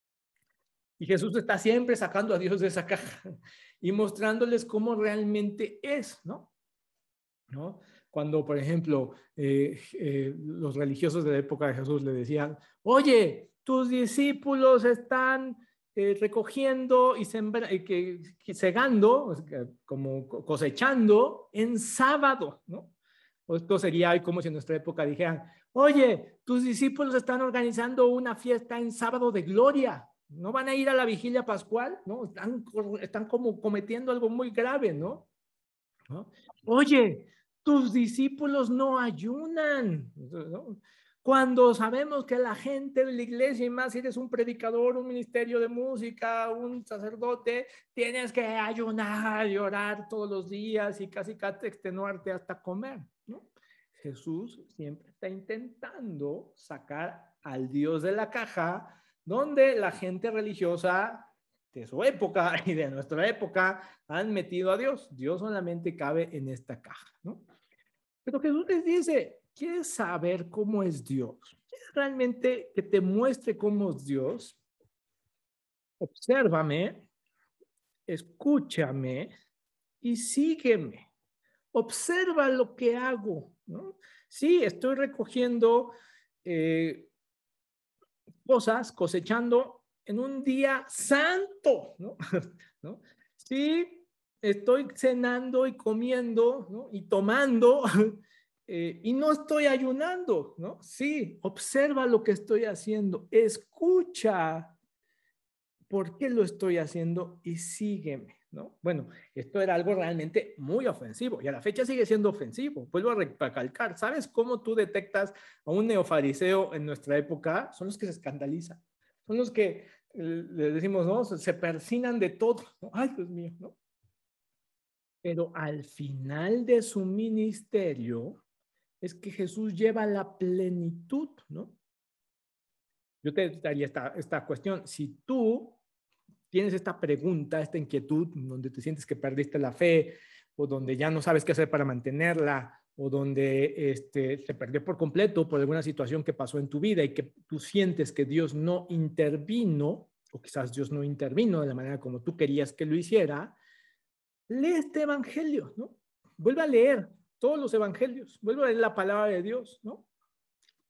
A: Y Jesús está siempre sacando a Dios de esa caja y mostrándoles cómo realmente es, ¿no? ¿No? Cuando, por ejemplo, eh, eh, los religiosos de la época de Jesús le decían, oye, tus discípulos están eh, recogiendo y, sembra, y que, que segando, como cosechando en sábado, ¿no? Esto sería como si en nuestra época dijeran, oye, tus discípulos están organizando una fiesta en sábado de gloria, ¿no van a ir a la vigilia pascual? ¿No? Están, están como cometiendo algo muy grave, ¿no? ¿No? Oye, tus discípulos no ayunan, ¿no? Cuando sabemos que la gente de la iglesia, y más si eres un predicador, un ministerio de música, un sacerdote, tienes que ayunar y orar todos los días y casi casi extenuarte hasta comer, ¿no? Jesús siempre está intentando sacar al Dios de la caja, donde la gente religiosa de su época y de nuestra época han metido a Dios. Dios solamente cabe en esta caja, ¿no? Pero Jesús les dice, ¿quieres saber cómo es Dios? ¿Quieres realmente que te muestre cómo es Dios? Obsérvame, escúchame y sígueme. Observa lo que hago, ¿no? Sí, estoy recogiendo eh, cosas, cosechando en un día santo, ¿no? ¿No? Sí, estoy cenando y comiendo, ¿no? Y tomando eh, y no estoy ayunando, ¿no? Sí, observa lo que estoy haciendo, escucha por qué lo estoy haciendo y sígueme, ¿no? Bueno, esto era algo realmente muy ofensivo y a la fecha sigue siendo ofensivo. Vuelvo a recalcar, ¿sabes cómo tú detectas a un neofariseo en nuestra época? Son los que se escandalizan, son los que eh, le decimos, ¿no? Se persinan de todo, ¿no? Ay, Dios mío, ¿no? Pero al final de su ministerio es que Jesús lleva la plenitud, ¿no? Yo te daría esta, esta cuestión. Si tú tienes esta pregunta, esta inquietud, donde te sientes que perdiste la fe o donde ya no sabes qué hacer para mantenerla o donde este, se perdió por completo por alguna situación que pasó en tu vida y que tú sientes que Dios no intervino o quizás Dios no intervino de la manera como tú querías que lo hiciera, lee este evangelio, ¿no? Vuelve a leer todos los evangelios, vuelve a leer la palabra de Dios, ¿no?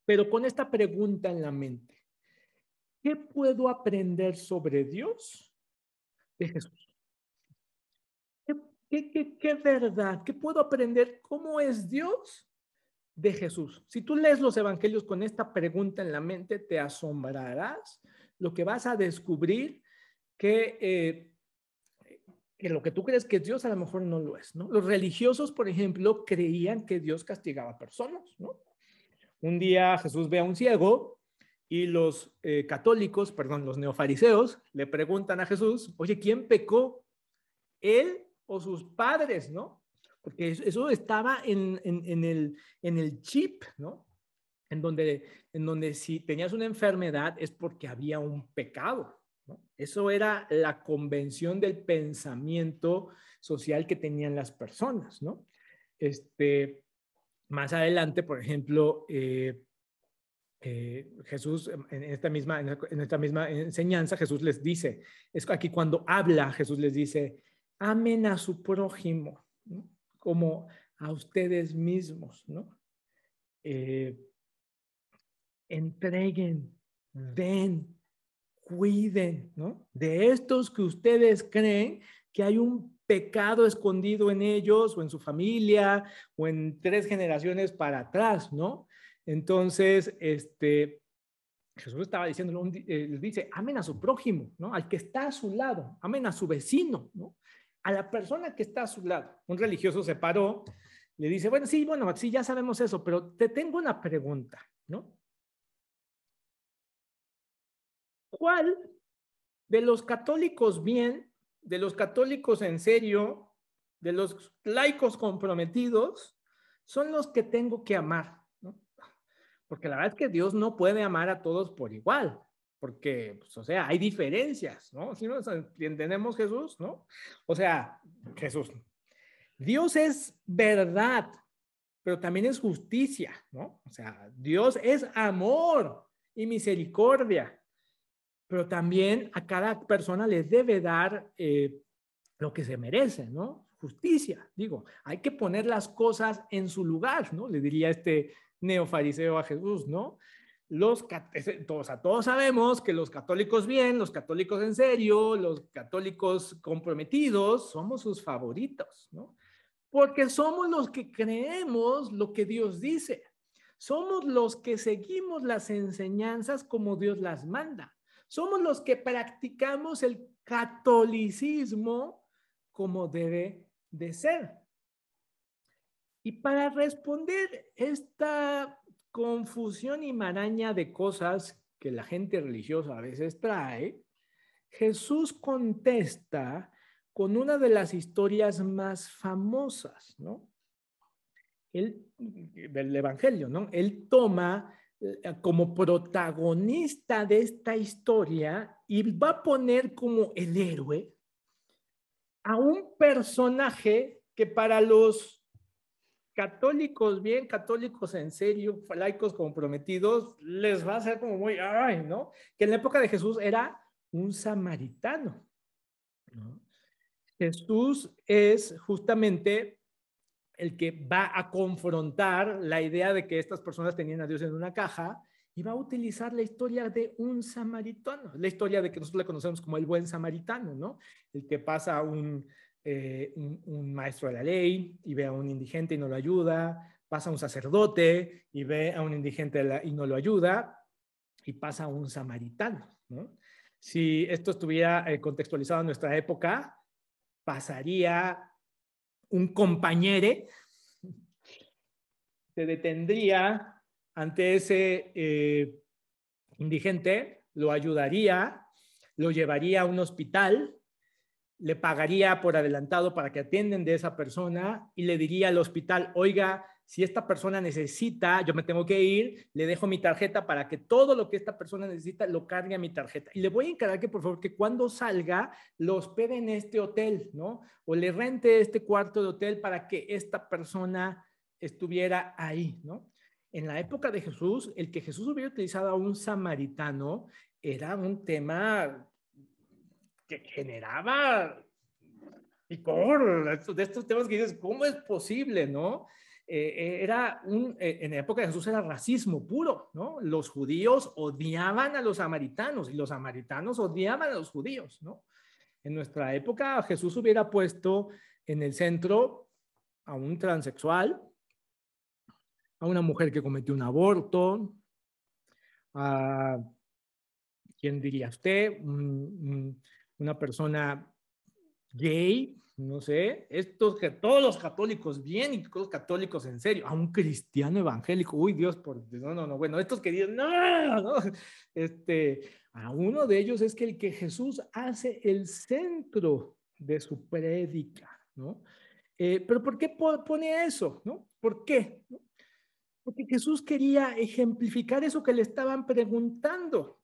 A: pero con esta pregunta en la mente. ¿Qué puedo aprender sobre Dios de Jesús? ¿Qué, qué, qué, qué verdad? ¿Qué puedo aprender? ¿Cómo es Dios de Jesús? Si tú lees los evangelios con esta pregunta en la mente, te asombrarás lo que vas a descubrir que, eh, que lo que tú crees que es Dios a lo mejor no lo es, ¿no? Los religiosos, por ejemplo, creían que Dios castigaba a personas, ¿no? Un día Jesús ve a un ciego y los eh, católicos, perdón, los neofariseos, le preguntan a Jesús, oye, ¿quién pecó? ¿Él o sus padres, no? Porque eso estaba en, en, en, el, en el chip, ¿no? En donde, en donde si tenías una enfermedad es porque había un pecado, ¿no? Eso era la convención del pensamiento social que tenían las personas, ¿no? Este, más adelante, por ejemplo, eh, eh, Jesús, en esta, misma, en esta misma enseñanza, Jesús les dice, es aquí cuando habla, Jesús les dice, amen a su prójimo, ¿no? Como a ustedes mismos, ¿no? Eh, entreguen, den, cuiden, ¿no? De estos que ustedes creen que hay un pecado escondido en ellos o en su familia o en tres generaciones para atrás, ¿no? Entonces, este, Jesús estaba diciendo, eh, les dice, amen a su prójimo, ¿no? Al que está a su lado, amen a su vecino, ¿no? A la persona que está a su lado. Un religioso se paró, le dice, bueno, sí, bueno, sí, ya sabemos eso, pero te tengo una pregunta, ¿no? ¿Cuál de los católicos bien, de los católicos en serio, de los laicos comprometidos, son los que tengo que amar, ¿no? Porque la verdad es que Dios no puede amar a todos por igual, porque, pues, o sea, hay diferencias, ¿no? Si nos entendemos Jesús, ¿no? O sea, Jesús, Dios es verdad, pero también es justicia, ¿no? O sea, Dios es amor y misericordia, pero también a cada persona le debe dar eh, lo que se merece, ¿no? Justicia, digo, hay que poner las cosas en su lugar, ¿no? Le diría este neofariseo a Jesús, ¿no? Los, todos, a todos sabemos que los católicos bien, los católicos en serio, los católicos comprometidos, somos sus favoritos, ¿no? Porque somos los que creemos lo que Dios dice. Somos los que seguimos las enseñanzas como Dios las manda. Somos los que practicamos el catolicismo como debe de ser. Y para responder esta confusión y maraña de cosas que la gente religiosa a veces trae, Jesús contesta con una de las historias más famosas, ¿no? Él, del Evangelio, ¿no? Él toma como protagonista de esta historia y va a poner como el héroe a un personaje que para los católicos bien, católicos en serio, laicos comprometidos, les va a ser como muy, ay, ¿no? Que en la época de Jesús era un samaritano, ¿no? Jesús es justamente el que va a confrontar la idea de que estas personas tenían a Dios en una caja y va a utilizar la historia de un samaritano, la historia de que nosotros le conocemos como el buen samaritano, ¿no? El que pasa a un, eh, un, un maestro de la ley y ve a un indigente y no lo ayuda, pasa a un sacerdote y ve a un indigente la, y no lo ayuda, y pasa a un samaritano, ¿no? Si esto estuviera eh, contextualizado en nuestra época, pasaría un compañero, se detendría ante ese eh, indigente, lo ayudaría, lo llevaría a un hospital, le pagaría por adelantado para que atienden de esa persona y le diría al hospital, oiga, si esta persona necesita, yo me tengo que ir, le dejo mi tarjeta para que todo lo que esta persona necesita lo cargue a mi tarjeta. Y le voy a encargar que por favor que cuando salga lo hospede en este hotel, ¿no? O le rente este cuarto de hotel para que esta persona estuviera ahí, ¿no? En la época de Jesús, el que Jesús hubiera utilizado a un samaritano era un tema que generaba picor, de estos temas que dices, ¿cómo es posible, no? eh, era un, eh, en la época de Jesús era racismo puro, ¿no? Los judíos odiaban a los samaritanos y los samaritanos odiaban a los judíos, ¿no? En nuestra época Jesús hubiera puesto en el centro a un transexual, a una mujer que cometió un aborto, a, ¿quién diría usted? Un, una persona gay, no sé, estos que todos los católicos bien y todos los católicos en serio, a un cristiano evangélico, uy Dios, por, no, no, no, bueno, estos que dicen, no, no, este, a uno de ellos es que el que Jesús hace el centro de su prédica, ¿no? Eh, pero ¿por qué pone eso, no? ¿Por qué? Porque Jesús quería ejemplificar eso que le estaban preguntando.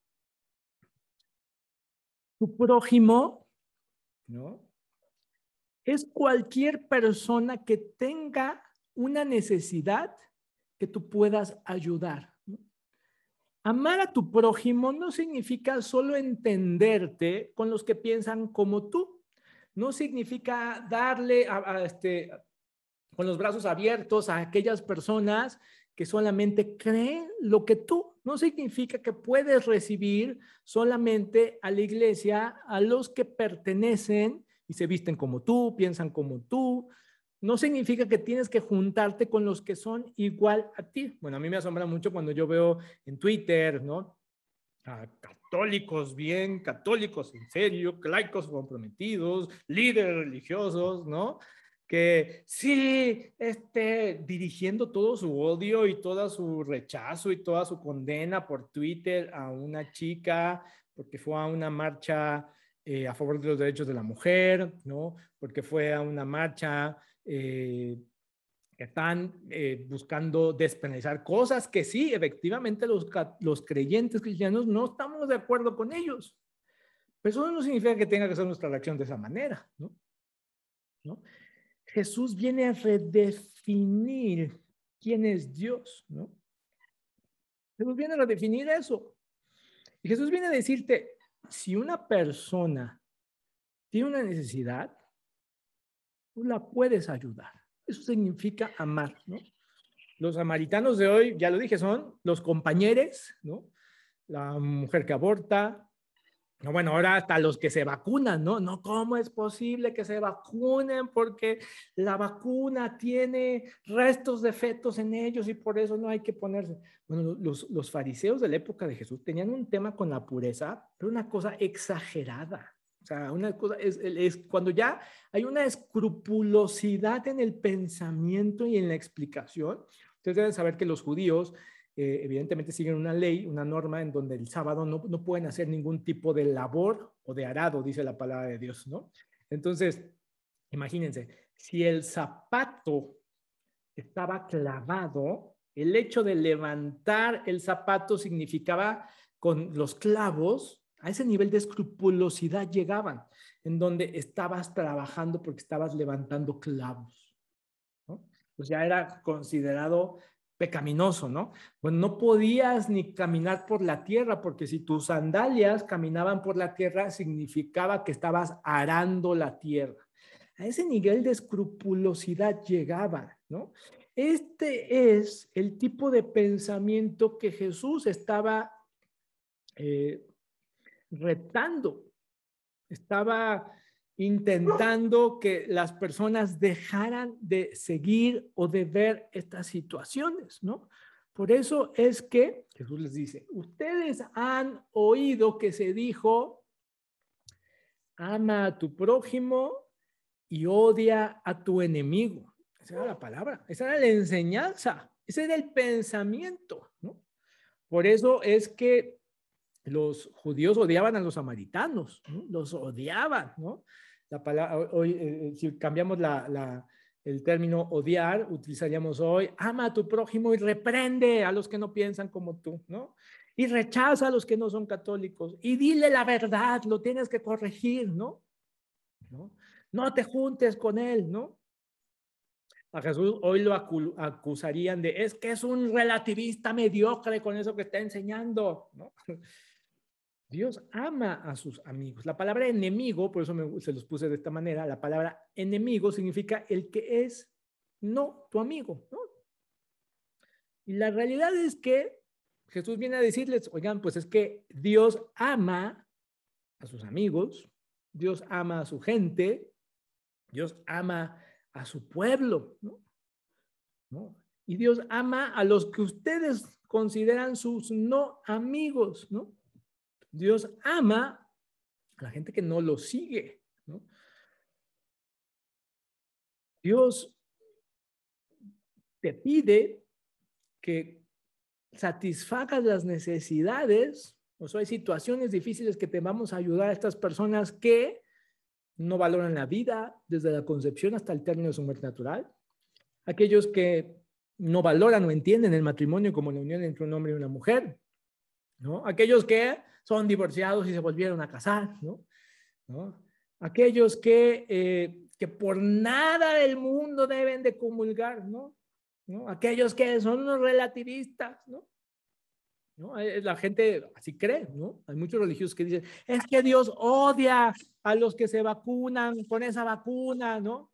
A: Tu prójimo, ¿no? Es cualquier persona que tenga una necesidad que tú puedas ayudar, ¿no? Amar a tu prójimo no significa solo entenderte con los que piensan como tú. No significa darle a, a este, con los brazos abiertos a aquellas personas que solamente creen lo que tú. No significa que puedes recibir solamente a la iglesia a los que pertenecen y se visten como tú, piensan como tú. No significa que tienes que juntarte con los que son igual a ti. Bueno, a mí me asombra mucho cuando yo veo en Twitter, ¿no? A católicos bien, católicos en serio, laicos comprometidos, líderes religiosos, ¿no? Que sí, este, dirigiendo todo su odio y todo su rechazo y toda su condena por Twitter a una chica porque fue a una marcha eh, a favor de los derechos de la mujer, ¿no? Porque fue a una marcha eh, que están eh, buscando despenalizar cosas que sí, efectivamente los, los creyentes cristianos no estamos de acuerdo con ellos. Pero eso no significa que tenga que ser nuestra reacción de esa manera, ¿no? ¿No? Jesús viene a redefinir quién es Dios, ¿no? Jesús viene a redefinir eso. Y Jesús viene a decirte, si una persona tiene una necesidad, tú la puedes ayudar. Eso significa amar, ¿no? Los samaritanos de hoy, ya lo dije, son los compañeros, ¿no? La mujer que aborta, no, bueno, ahora hasta los que se vacunan, ¿no? No, ¿cómo es posible que se vacunen? Porque la vacuna tiene restos de fetos en ellos y por eso no hay que ponerse. Bueno, los, los fariseos de la época de Jesús tenían un tema con la pureza, pero una cosa exagerada. O sea, una cosa es, es cuando ya hay una escrupulosidad en el pensamiento y en la explicación. Ustedes deben saber que los judíos Eh, evidentemente siguen una ley, una norma en donde el sábado no, no pueden hacer ningún tipo de labor o de arado, dice la palabra de Dios, ¿no? Entonces, imagínense, si el zapato estaba clavado, el hecho de levantar el zapato significaba con los clavos, a ese nivel de escrupulosidad llegaban, en donde estabas trabajando porque estabas levantando clavos, ¿no? Pues ya era considerado pecaminoso, ¿no? Pues no podías ni caminar por la tierra, porque si tus sandalias caminaban por la tierra, significaba que estabas arando la tierra. A ese nivel de escrupulosidad llegaban, ¿no? Este es el tipo de pensamiento que Jesús estaba eh, retando, estaba intentando que las personas dejaran de seguir o de ver estas situaciones, ¿no? Por eso es que Jesús les dice, ustedes han oído que se dijo, ama a tu prójimo y odia a tu enemigo. Esa era la palabra, esa era la enseñanza, ese era el pensamiento, ¿no? Por eso es que los judíos odiaban a los samaritanos, ¿no? Los odiaban, ¿no? La palabra, hoy, eh, si cambiamos la, la, el término odiar, utilizaríamos hoy, ama a tu prójimo y reprende a los que no piensan como tú, ¿no? Y rechaza a los que no son católicos y dile la verdad, lo tienes que corregir, ¿no? ¿No? No te juntes con él, ¿no? A Jesús hoy lo acusarían de, es que es un relativista mediocre con eso que está enseñando, ¿no? Dios ama a sus amigos. La palabra enemigo, por eso me, se los puse de esta manera, la palabra enemigo significa el que es no tu amigo, ¿no? Y la realidad es que Jesús viene a decirles, oigan, pues es que Dios ama a sus amigos, Dios ama a su gente, Dios ama a su pueblo, ¿no? ¿No? Y Dios ama a los que ustedes consideran sus no amigos, ¿no? Dios ama a la gente que no lo sigue, ¿no? Dios te pide que satisfagas las necesidades, o sea, hay situaciones difíciles que te vamos a ayudar a estas personas que no valoran la vida desde la concepción hasta el término de su muerte natural, aquellos que no valoran o entienden el matrimonio como la unión entre un hombre y una mujer, ¿no? Aquellos que son divorciados y se volvieron a casar, ¿no? ¿No? Aquellos que, eh, que por nada del mundo deben de comulgar, ¿no? ¿No? Aquellos que son unos relativistas, ¿no? ¿No? La gente así cree, ¿no? Hay muchos religiosos que dicen, es que Dios odia a los que se vacunan con esa vacuna, ¿no?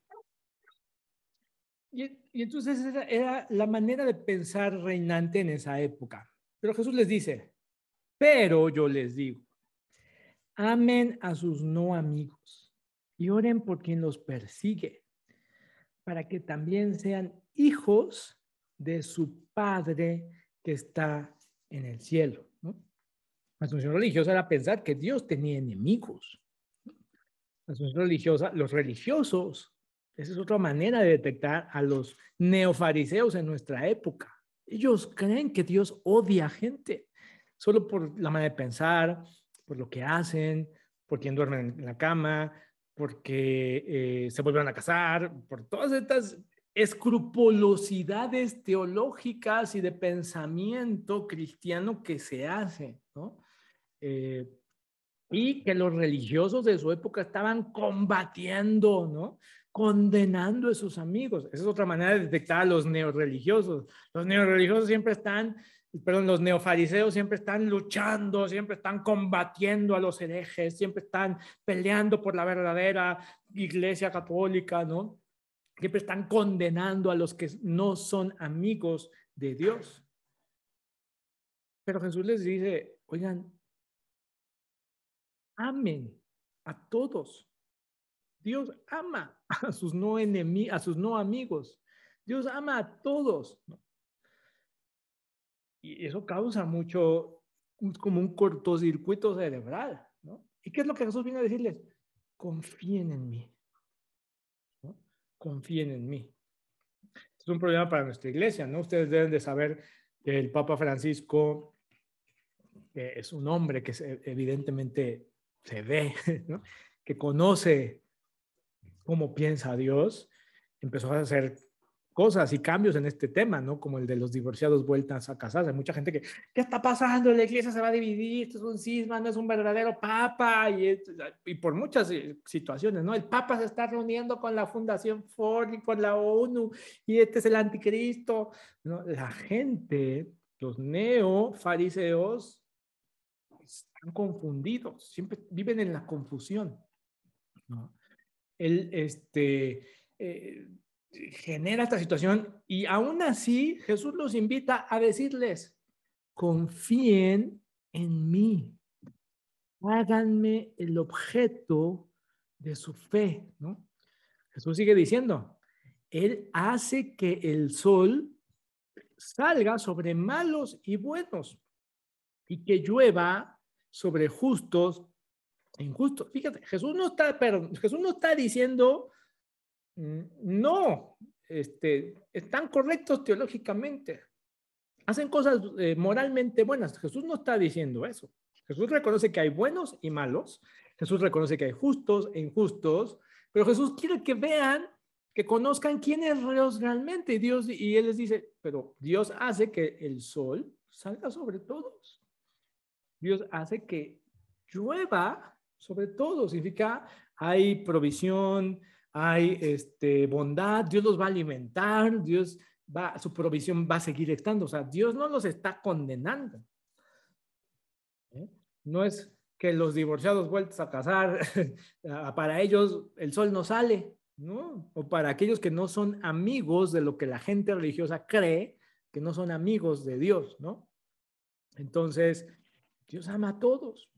A: Y, y entonces esa era la manera de pensar reinante en esa época. Pero Jesús les dice, pero yo les digo, amen a sus no amigos y oren por quien los persigue, para que también sean hijos de su Padre que está en el cielo, ¿no? La asunción religiosa era pensar que Dios tenía enemigos. La asunción religiosa, los religiosos, esa es otra manera de detectar a los neofariseos en nuestra época. Ellos creen que Dios odia a gente, solo por la manera de pensar, por lo que hacen, por quien duermen en la cama, porque eh, se vuelven a casar, por todas estas escrupulosidades teológicas y de pensamiento cristiano que se hacen, ¿no? Eh, y que los religiosos de su época estaban combatiendo, ¿no? Condenando a sus amigos. Esa es otra manera de detectar a los neorreligiosos. Los neorreligiosos siempre están, perdón, los neofariseos siempre están luchando, siempre están combatiendo a los herejes, siempre están peleando por la verdadera iglesia católica, ¿no? Siempre están condenando a los que no son amigos de Dios. Pero Jesús les dice, oigan, amen a todos. Dios ama a sus no enemigos, a sus no amigos. Dios ama a todos, ¿no? Y eso causa mucho, como un cortocircuito cerebral, ¿no? ¿Y qué es lo que Jesús viene a decirles? Confíen en mí, ¿no? Confíen en mí. Es un problema para nuestra iglesia, ¿no? Ustedes deben de saber que el Papa Francisco que es un hombre que se, evidentemente se ve, ¿no? Que conoce cómo piensa Dios, empezó a hacer cosas y cambios en este tema, ¿no? Como el de los divorciados vueltas a casarse. Hay mucha gente que, ¿qué está pasando? La iglesia se va a dividir, esto es un cisma, no es un verdadero papa, y, y por muchas situaciones, ¿no? El papa se está reuniendo con la Fundación Ford y con la ONU, y este es el anticristo, ¿no? La gente, los neofariseos, están confundidos, siempre viven en la confusión, ¿no? Él este, eh, genera esta situación y aún así Jesús los invita a decirles, confíen en mí, háganme el objeto de su fe, ¿no? Jesús sigue diciendo, Él hace que el sol salga sobre malos y buenos y que llueva sobre justos e injustos. Fíjate, Jesús no está, pero Jesús no está diciendo no, este, están correctos teológicamente, hacen cosas eh, moralmente buenas. Jesús no está diciendo eso. Jesús reconoce que hay buenos y malos. Jesús reconoce que hay justos e injustos, pero Jesús quiere que vean, que conozcan quién es Dios realmente. Y Dios, y Él les dice, pero Dios hace que el sol salga sobre todos. Dios hace que llueva sobre todos. Significa, hay provisión, hay este, bondad, Dios los va a alimentar, Dios va, su provisión va a seguir estando. O sea, Dios no los está condenando. ¿Eh? No es que los divorciados vueltos a casar, para ellos el sol no sale, ¿no? O para aquellos que no son amigos de lo que la gente religiosa cree que no son amigos de Dios, ¿no? Entonces, Dios ama a todos.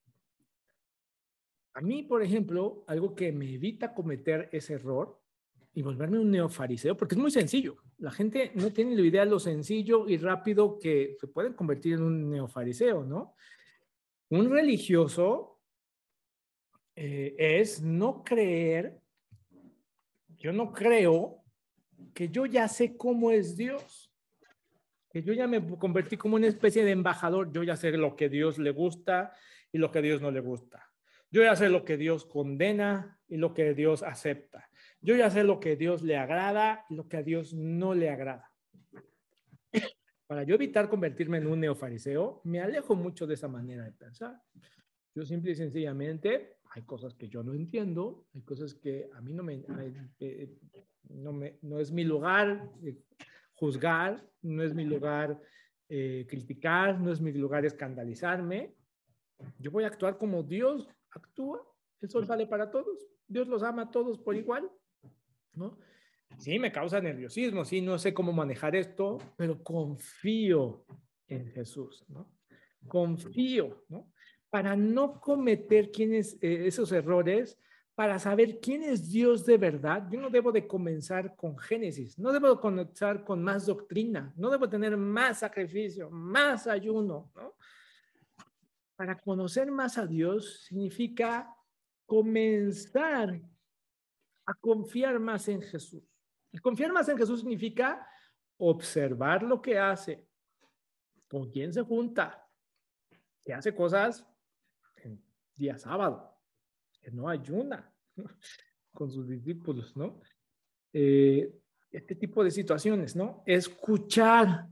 A: A mí, por ejemplo, algo que me evita cometer ese error y volverme un neofariseo, porque es muy sencillo. La gente no tiene la idea de lo sencillo y rápido que se pueden convertir en un neofariseo, ¿no? Un religioso eh, es no creer, yo no creo que yo ya sé cómo es Dios, que yo ya me convertí como una especie de embajador, yo ya sé lo que Dios le gusta y lo que a Dios no le gusta. Yo ya sé lo que Dios condena y lo que Dios acepta. Yo ya sé lo que a Dios le agrada y lo que a Dios no le agrada. Para yo evitar convertirme en un neofariseo, me alejo mucho de esa manera de pensar. Yo simple y sencillamente, hay cosas que yo no entiendo, hay cosas que a mí no me, eh, no, me no es mi lugar eh, juzgar, no es mi lugar eh, criticar, no es mi lugar escandalizarme. Yo voy a actuar como Dios actúa. El sol sale para todos. Dios los ama a todos por igual, ¿no? Sí, me causa nerviosismo, sí, no sé cómo manejar esto, pero confío en Jesús, ¿no? Confío, ¿no? Para no cometer quienes, eh, esos errores, para saber quién es Dios de verdad, yo no debo de comenzar con Génesis, no debo de comenzar con más doctrina, no debo tener más sacrificio, más ayuno, ¿no? Para conocer más a Dios significa comenzar a confiar más en Jesús. Y confiar más en Jesús significa observar lo que hace, con quién se junta, que hace cosas en día sábado, que no ayuna con sus discípulos, ¿no? Eh, este tipo de situaciones, ¿no? Escuchar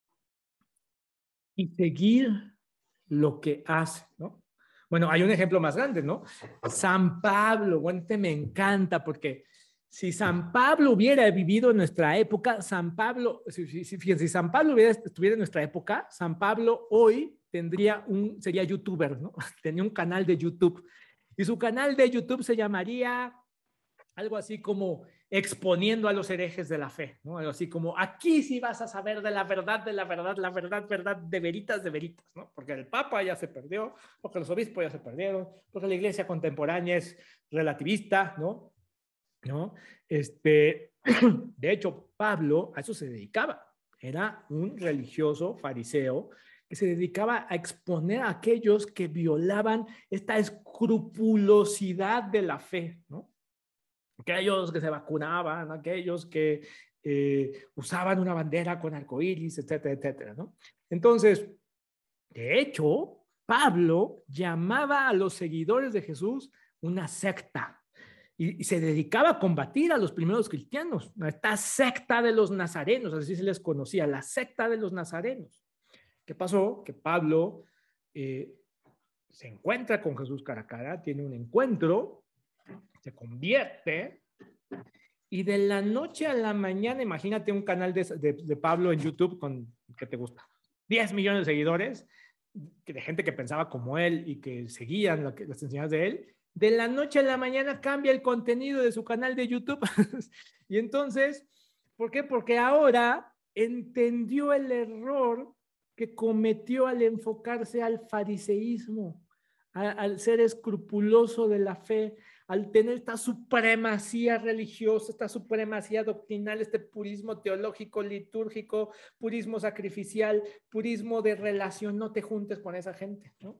A: y seguir lo que hace, ¿no? Bueno, hay un ejemplo más grande, ¿no? San Pablo, bueno, este me encanta porque si San Pablo hubiera vivido en nuestra época, San Pablo, si, si, si, fíjense, si San Pablo hubiera, estuviera en nuestra época, San Pablo hoy tendría un, sería youtuber, ¿no? Tenía un canal de YouTube y su canal de YouTube se llamaría algo así como exponiendo a los herejes de la fe, ¿no? Algo así como, aquí sí vas a saber de la verdad, de la verdad, la verdad, verdad, de veritas, de veritas, ¿no? Porque el Papa ya se perdió, porque los obispos ya se perdieron, porque la iglesia contemporánea es relativista, ¿no? ¿No? Este, de hecho, Pablo a eso se dedicaba. Era un religioso fariseo que se dedicaba a exponer a aquellos que violaban esta escrupulosidad de la fe, ¿no? Aquellos que se vacunaban, aquellos que eh, usaban una bandera con arcoíris, etcétera, etcétera, ¿no? Entonces, de hecho, Pablo llamaba a los seguidores de Jesús una secta y, y se dedicaba a combatir a los primeros cristianos, esta secta de los nazarenos, así se les conocía, la secta de los nazarenos. ¿Qué pasó? Que Pablo eh, se encuentra con Jesús cara a cara, tiene un encuentro, se convierte y de la noche a la mañana, imagínate un canal de, de, de Pablo en YouTube con, ¿qué te gusta? diez millones de seguidores, de gente que pensaba como él y que seguían la, las enseñanzas de él. De la noche a la mañana cambia el contenido de su canal de YouTube. Y entonces, ¿por qué? Porque ahora entendió el error que cometió al enfocarse al fariseísmo, a, al ser escrupuloso de la fe, al tener esta supremacía religiosa, esta supremacía doctrinal, este purismo teológico, litúrgico, purismo sacrificial, purismo de relación, no te juntes con esa gente, ¿no?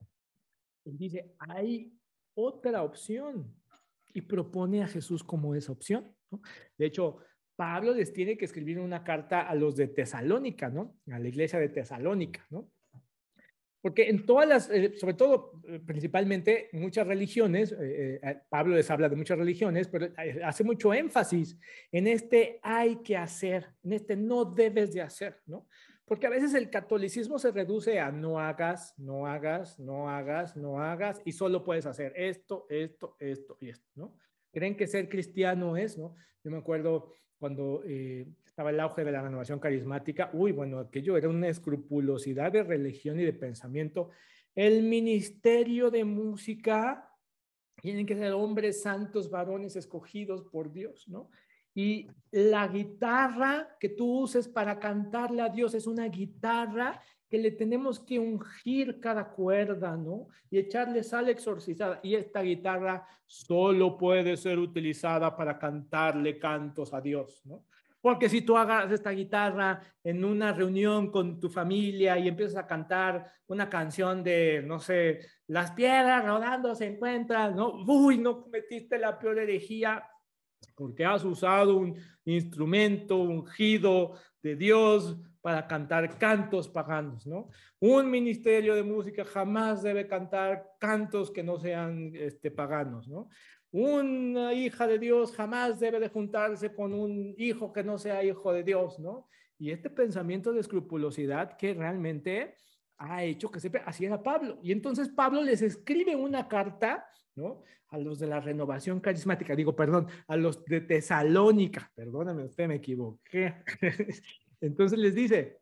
A: Él dice, hay otra opción y propone a Jesús como esa opción, ¿no? De hecho, Pablo les tiene que escribir una carta a los de Tesalónica, ¿no? A la iglesia de Tesalónica, ¿no? Porque en todas las, eh, sobre todo, eh, principalmente, muchas religiones, eh, eh, Pablo les habla de muchas religiones, pero hace mucho énfasis en este hay que hacer, en este no debes de hacer, ¿no? Porque a veces el catolicismo se reduce a no hagas, no hagas, no hagas, no hagas, y solo puedes hacer esto, esto, esto y esto, ¿no? Creen que ser cristiano es, ¿no? Yo me acuerdo cuando eh, estaba el auge de la renovación carismática, uy, bueno, aquello era una escrupulosidad de religión y de pensamiento. El ministerio de música tienen que ser hombres santos, varones escogidos por Dios, ¿no? Y la guitarra que tú uses para cantarle a Dios es una guitarra que le tenemos que ungir cada cuerda, ¿no? Y echarle sal exorcizada. Y esta guitarra solo puede ser utilizada para cantarle cantos a Dios, ¿no? Porque si tú agarras esta guitarra en una reunión con tu familia y empiezas a cantar una canción de, no sé, las piedras rodando se encuentran, ¿no? Uy, no cometiste la peor herejía porque has usado un instrumento ungido de Dios para cantar cantos paganos, ¿no? Un ministerio de música jamás debe cantar cantos que no sean este, paganos, ¿no? Una hija de Dios jamás debe de juntarse con un hijo que no sea hijo de Dios, ¿no? Y este pensamiento de escrupulosidad que realmente ha hecho que siempre así era Pablo. Y entonces Pablo les escribe una carta, ¿no? A los de la renovación carismática, digo, perdón, a los de Tesalónica, perdóname, usted me equivoqué. Entonces les dice,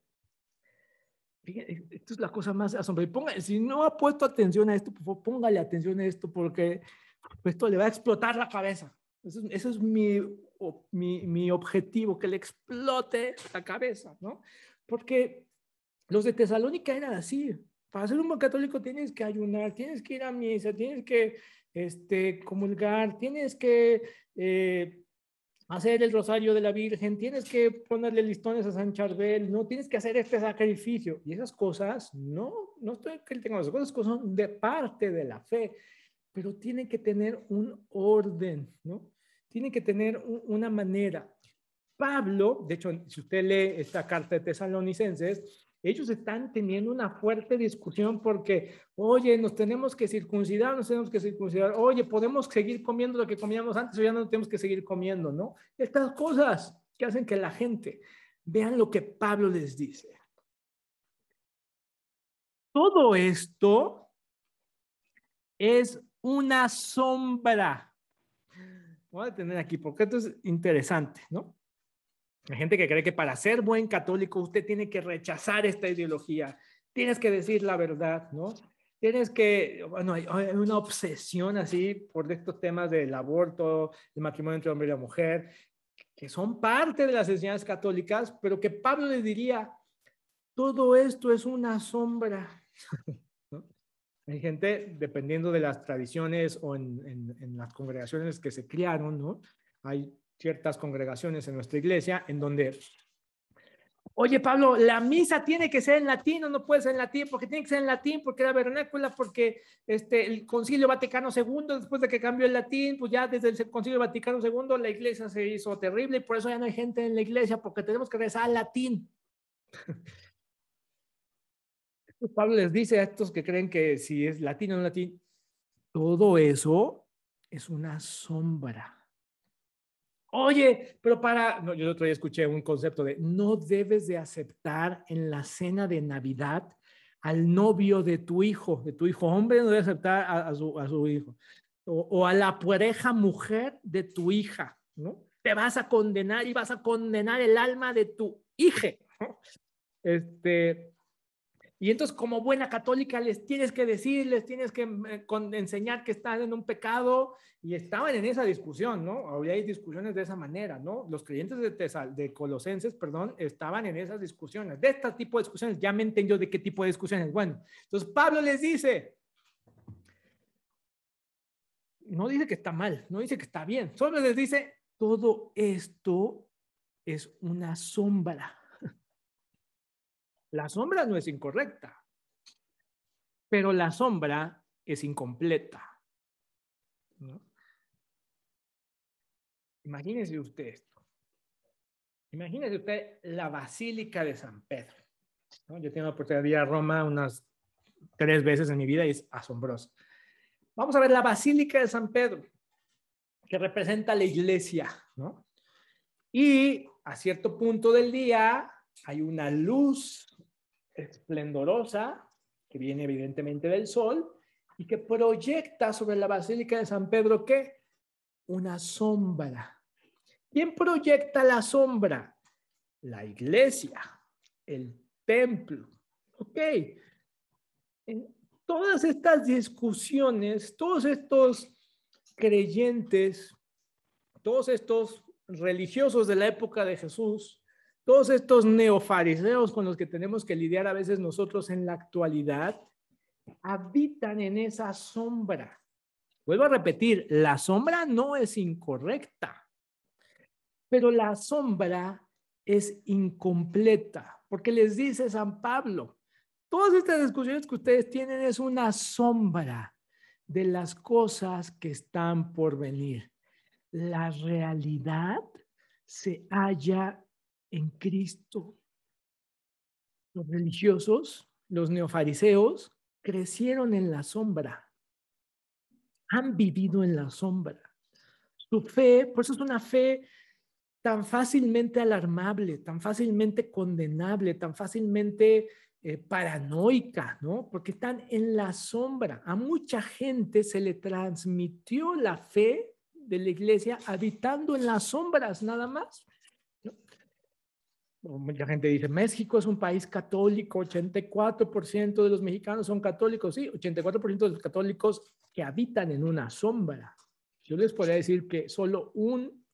A: fíjate, esto es la cosa más asombrosa. Ponga, si no ha puesto atención a esto, por favor, póngale atención a esto porque esto le va a explotar la cabeza. Eso, eso es mi, mi, mi objetivo, que le explote la cabeza, ¿no? Porque los de Tesalónica eran así. Para ser un buen católico tienes que ayunar, tienes que ir a misa, tienes que este, comulgar, tienes que eh, hacer el rosario de la Virgen, tienes que ponerle listones a San Charbel, no tienes que hacer este sacrificio. Y esas cosas, no, no estoy criticando, esas cosas son de parte de la fe, pero tienen que tener un orden, ¿no? Tienen que tener un, una manera. Pablo, de hecho, si usted lee esta carta de Tesalonicenses, ellos están teniendo una fuerte discusión porque, oye, nos tenemos que circuncidar, nos tenemos que circuncidar, oye, podemos seguir comiendo lo que comíamos antes o ya no tenemos que seguir comiendo, ¿no? Estas cosas que hacen que la gente vean lo que Pablo les dice. Todo esto es una sombra. Voy a tener aquí porque esto es interesante, ¿no? Hay gente que cree que para ser buen católico usted tiene que rechazar esta ideología, tienes que decir la verdad, ¿no? Tienes que, bueno, hay, hay una obsesión así por estos temas del aborto, el matrimonio entre hombre y la mujer, que son parte de las enseñanzas católicas, pero que Pablo le diría, todo esto es una sombra, ¿no? Hay gente, dependiendo de las tradiciones o en, en, en las congregaciones que se criaron, ¿no? Hay ciertas congregaciones en nuestra iglesia en donde, oye Pablo, la misa tiene que ser en latín o no puede ser en latín, porque tiene que ser en latín, porque era vernácula, porque este, el Concilio Vaticano segundo, después de que cambió el latín, pues ya desde el Concilio Vaticano segundo la iglesia se hizo terrible y por eso ya no hay gente en la iglesia, porque tenemos que rezar al latín. Pablo les dice a estos que creen que si es latín o no latín, todo eso es una sombra. Oye, pero para, no, yo el otro día escuché un concepto de no debes de aceptar en la cena de Navidad al novio de tu hijo, de tu hijo hombre, no debes aceptar a, a, su, a su hijo, o, o a la pareja mujer de tu hija, ¿no? Te vas a condenar y vas a condenar el alma de tu hija, ¿no? Este, y entonces, como buena católica, les tienes que decir, les tienes que eh, con, enseñar que están en un pecado, y estaban en esa discusión, ¿no? Ahora hay discusiones de esa manera, ¿no? Los creyentes de, Tesal, de Colosenses, perdón, estaban en esas discusiones, de este tipo de discusiones. Ya me entendió de qué tipo de discusiones. Bueno, entonces Pablo les dice, no dice que está mal, no dice que está bien, solo les dice, todo esto es una sombra. La sombra no es incorrecta, pero la sombra es incompleta, ¿no? Imagínese usted esto. Imagínese usted la Basílica de San Pedro, ¿no? Yo tengo la oportunidad de ir a Roma unas tres veces en mi vida y es asombroso. Vamos a ver la Basílica de San Pedro, que representa la iglesia, ¿no? Y a cierto punto del día hay una luz esplendorosa que viene evidentemente del sol y que proyecta sobre la Basílica de San Pedro, ¿qué? Una sombra. ¿Quién proyecta la sombra? La iglesia, el templo. Ok. En todas estas discusiones, todos estos creyentes, todos estos religiosos de la época de Jesús, todos estos neofariseos con los que tenemos que lidiar a veces nosotros en la actualidad, habitan en esa sombra. Vuelvo a repetir, la sombra no es incorrecta, pero la sombra es incompleta, porque les dice San Pablo, todas estas discusiones que ustedes tienen es una sombra de las cosas que están por venir. La realidad se halla en Cristo. Los religiosos, los neofariseos, crecieron en la sombra, han vivido en la sombra. Su fe, por eso es una fe tan fácilmente alarmable, tan fácilmente condenable, tan fácilmente eh, paranoica, ¿no? Porque están en la sombra. A mucha gente se le transmitió la fe de la iglesia habitando en las sombras, nada más. ¿No? Mucha gente dice, México es un país católico, ochenta y cuatro por ciento de los mexicanos son católicos. Sí, ochenta y cuatro por ciento de los católicos que habitan en una sombra. Yo les podría decir que solo un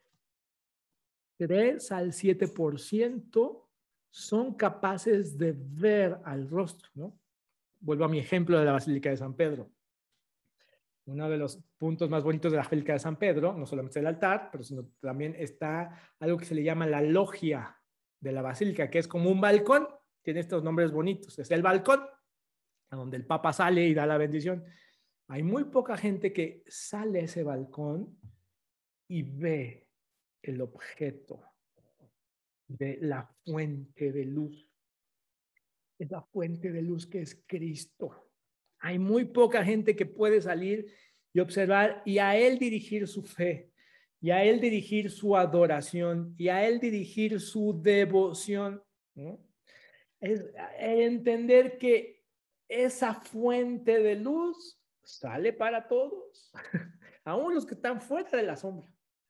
A: tres al siete por ciento son capaces de ver al rostro, ¿no? Vuelvo a mi ejemplo de la Basílica de San Pedro. Uno de los puntos más bonitos de la Basílica de San Pedro, no solamente el altar, pero sino también está algo que se le llama la logia de la Basílica, que es como un balcón, tiene estos nombres bonitos. Es el balcón a donde el Papa sale y da la bendición. Hay muy poca gente que sale a ese balcón y ve el objeto de la fuente de luz. Es la fuente de luz que es Cristo. Hay muy poca gente que puede salir y observar y a Él dirigir su fe, y a Él dirigir su adoración, y a Él dirigir su devoción, ¿no? Es entender que esa fuente de luz sale para todos, aún los que están fuera de la sombra.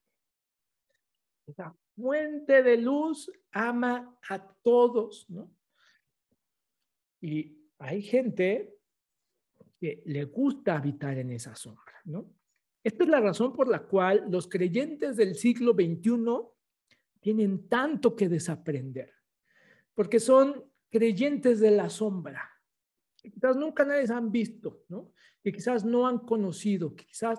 A: Esa fuente de luz ama a todos, ¿no? Y hay gente que le gusta habitar en esa sombra, ¿no? Esta es la razón por la cual los creyentes del siglo veintiuno tienen tanto que desaprender, porque son creyentes de la sombra. Que quizás nunca nadie han visto, ¿no? Que quizás no han conocido, que quizás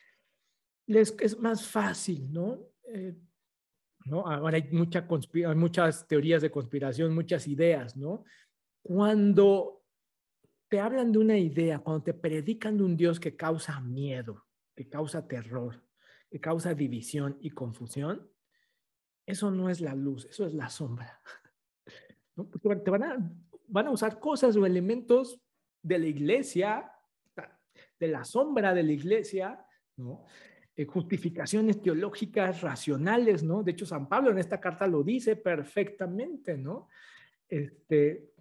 A: les es más fácil, ¿no? Eh, ¿no? Ahora hay, mucha hay muchas teorías de conspiración, muchas ideas, ¿no? Cuando te hablan de una idea, cuando te predican de un Dios que causa miedo, que causa terror, que causa división y confusión, eso no es la luz, eso es la sombra, ¿no? Porque te van a, van a usar cosas o elementos de la iglesia, de la sombra de la iglesia, ¿no? Eh, justificaciones teológicas racionales, ¿no? De hecho, San Pablo en esta carta lo dice perfectamente, ¿no? Este,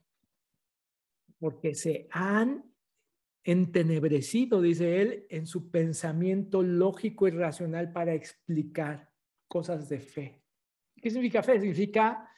A: porque se han entenebrecido, dice él, en su pensamiento lógico y racional para explicar cosas de fe. ¿Qué significa fe? Significa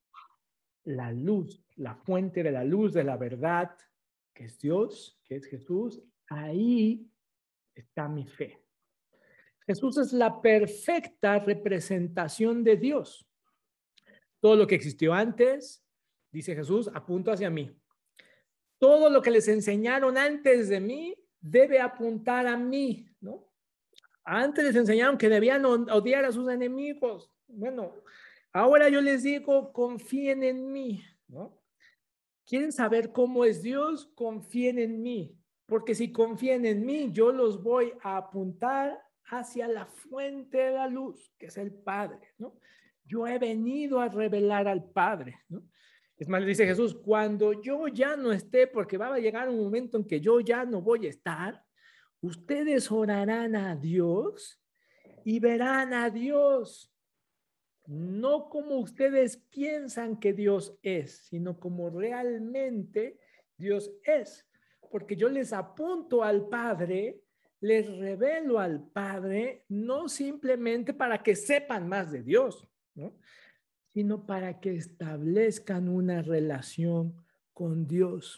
A: la luz, la fuente de la luz, de la verdad, que es Dios, que es Jesús. Ahí está mi fe. Jesús es la perfecta representación de Dios. Todo lo que existió antes, dice Jesús, apunta hacia mí. Todo lo que les enseñaron antes de mí debe apuntar a mí, ¿no? Antes les enseñaron que debían odiar a sus enemigos. Bueno, ahora yo les digo, confíen en mí, ¿no? ¿Quieren saber cómo es Dios? Confíen en mí, porque si confían en mí, yo los voy a apuntar hacia la fuente de la luz, que es el Padre, ¿no? Yo he venido a revelar al Padre, ¿no? Es más, le dice Jesús, cuando yo ya no esté, porque va a llegar un momento en que yo ya no voy a estar, ustedes orarán a Dios y verán a Dios, no como ustedes piensan que Dios es, sino como realmente Dios es. Porque yo les apunto al Padre, les revelo al Padre, no simplemente para que sepan más de Dios, ¿no? Sino para que establezcan una relación con Dios.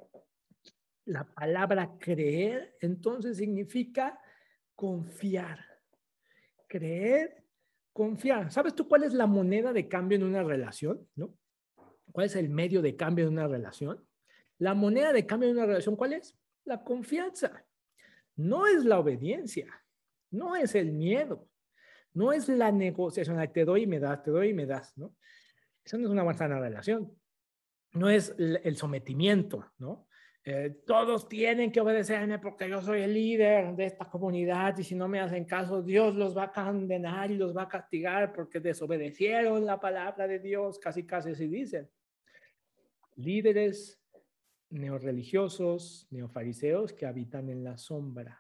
A: La palabra creer, entonces, significa confiar. Creer confiar. ¿Sabes tú cuál es la moneda de cambio en una relación? ¿No? ¿Cuál es el medio de cambio en una relación? La moneda de cambio en una relación, ¿cuál es? La confianza. No es la obediencia, no es el miedo, no es la negociación, te doy y me das, te doy y me das, ¿no? Eso no es una buena sana relación. No es el sometimiento, ¿no? Eh, todos tienen que obedecerme porque yo soy el líder de esta comunidad y si no me hacen caso, Dios los va a condenar y los va a castigar porque desobedecieron la palabra de Dios, casi casi así dicen. Líderes neorreligiosos, neofariseos que habitan en la sombra.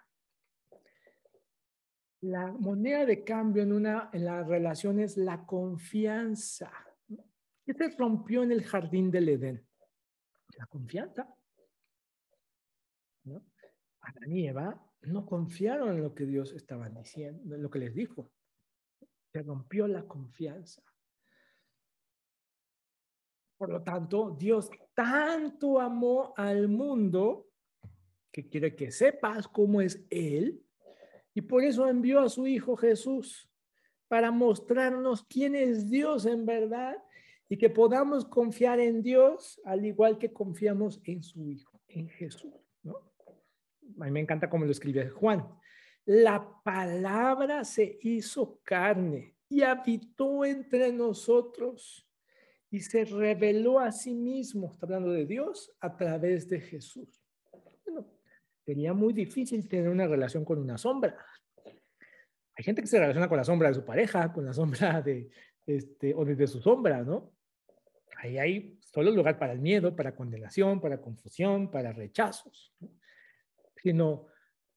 A: La moneda de cambio en, una, en la relación es la confianza. ¿Qué se rompió en el jardín del Edén? La confianza, ¿no? Adán y Eva no confiaron en lo que Dios estaba diciendo, en lo que les dijo. Se rompió la confianza. Por lo tanto, Dios tanto amó al mundo que quiere que sepas cómo es Él y por eso envió a su Hijo Jesús para mostrarnos quién es Dios en verdad y que podamos confiar en Dios al igual que confiamos en su Hijo, en Jesús, ¿no? A mí me encanta cómo lo escribe Juan. La palabra se hizo carne y habitó entre nosotros y se reveló a sí mismo, está hablando de Dios, a través de Jesús. Bueno, sería muy difícil tener una relación con una sombra. Hay gente que se relaciona con la sombra de su pareja, con la sombra de, este, o de su sombra, ¿no? Ahí hay solo lugar para el miedo, para condenación, para confusión, para rechazos, ¿no? Sino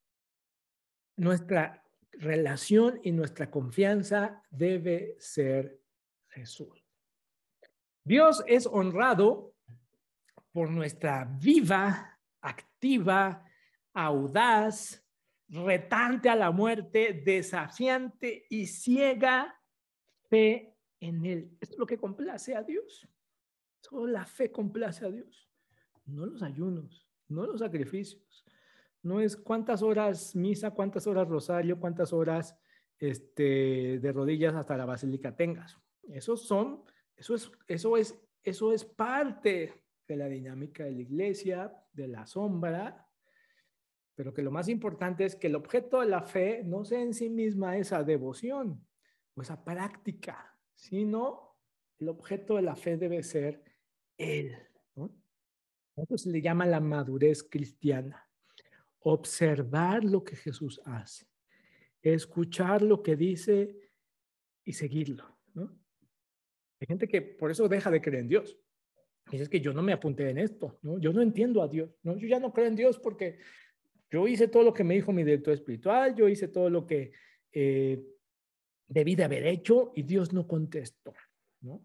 A: nuestra relación y nuestra confianza debe ser Jesús. Dios es honrado por nuestra viva, activa, audaz, retante a la muerte, desafiante y ciega fe en Él. Esto es lo que complace a Dios. Solo la fe complace a Dios. No los ayunos, no los sacrificios. No es cuántas horas misa, cuántas horas rosario, cuántas horas este, de rodillas hasta la basílica tengas. Esos son, eso es, eso es, eso es parte de la dinámica de la iglesia, de la sombra, pero que lo más importante es que el objeto de la fe no sea en sí misma esa devoción o esa práctica, sino el objeto de la fe debe ser Él, ¿no? Eso se le llama la madurez cristiana. Observar lo que Jesús hace, escuchar lo que dice y seguirlo, ¿no? Hay gente que por eso deja de creer en Dios. Y es que yo no me apunté en esto, ¿no? Yo no entiendo a Dios, ¿no? Yo ya no creo en Dios porque yo hice todo lo que me dijo mi director espiritual, yo hice todo lo que eh, debí de haber hecho y Dios no contestó, ¿no?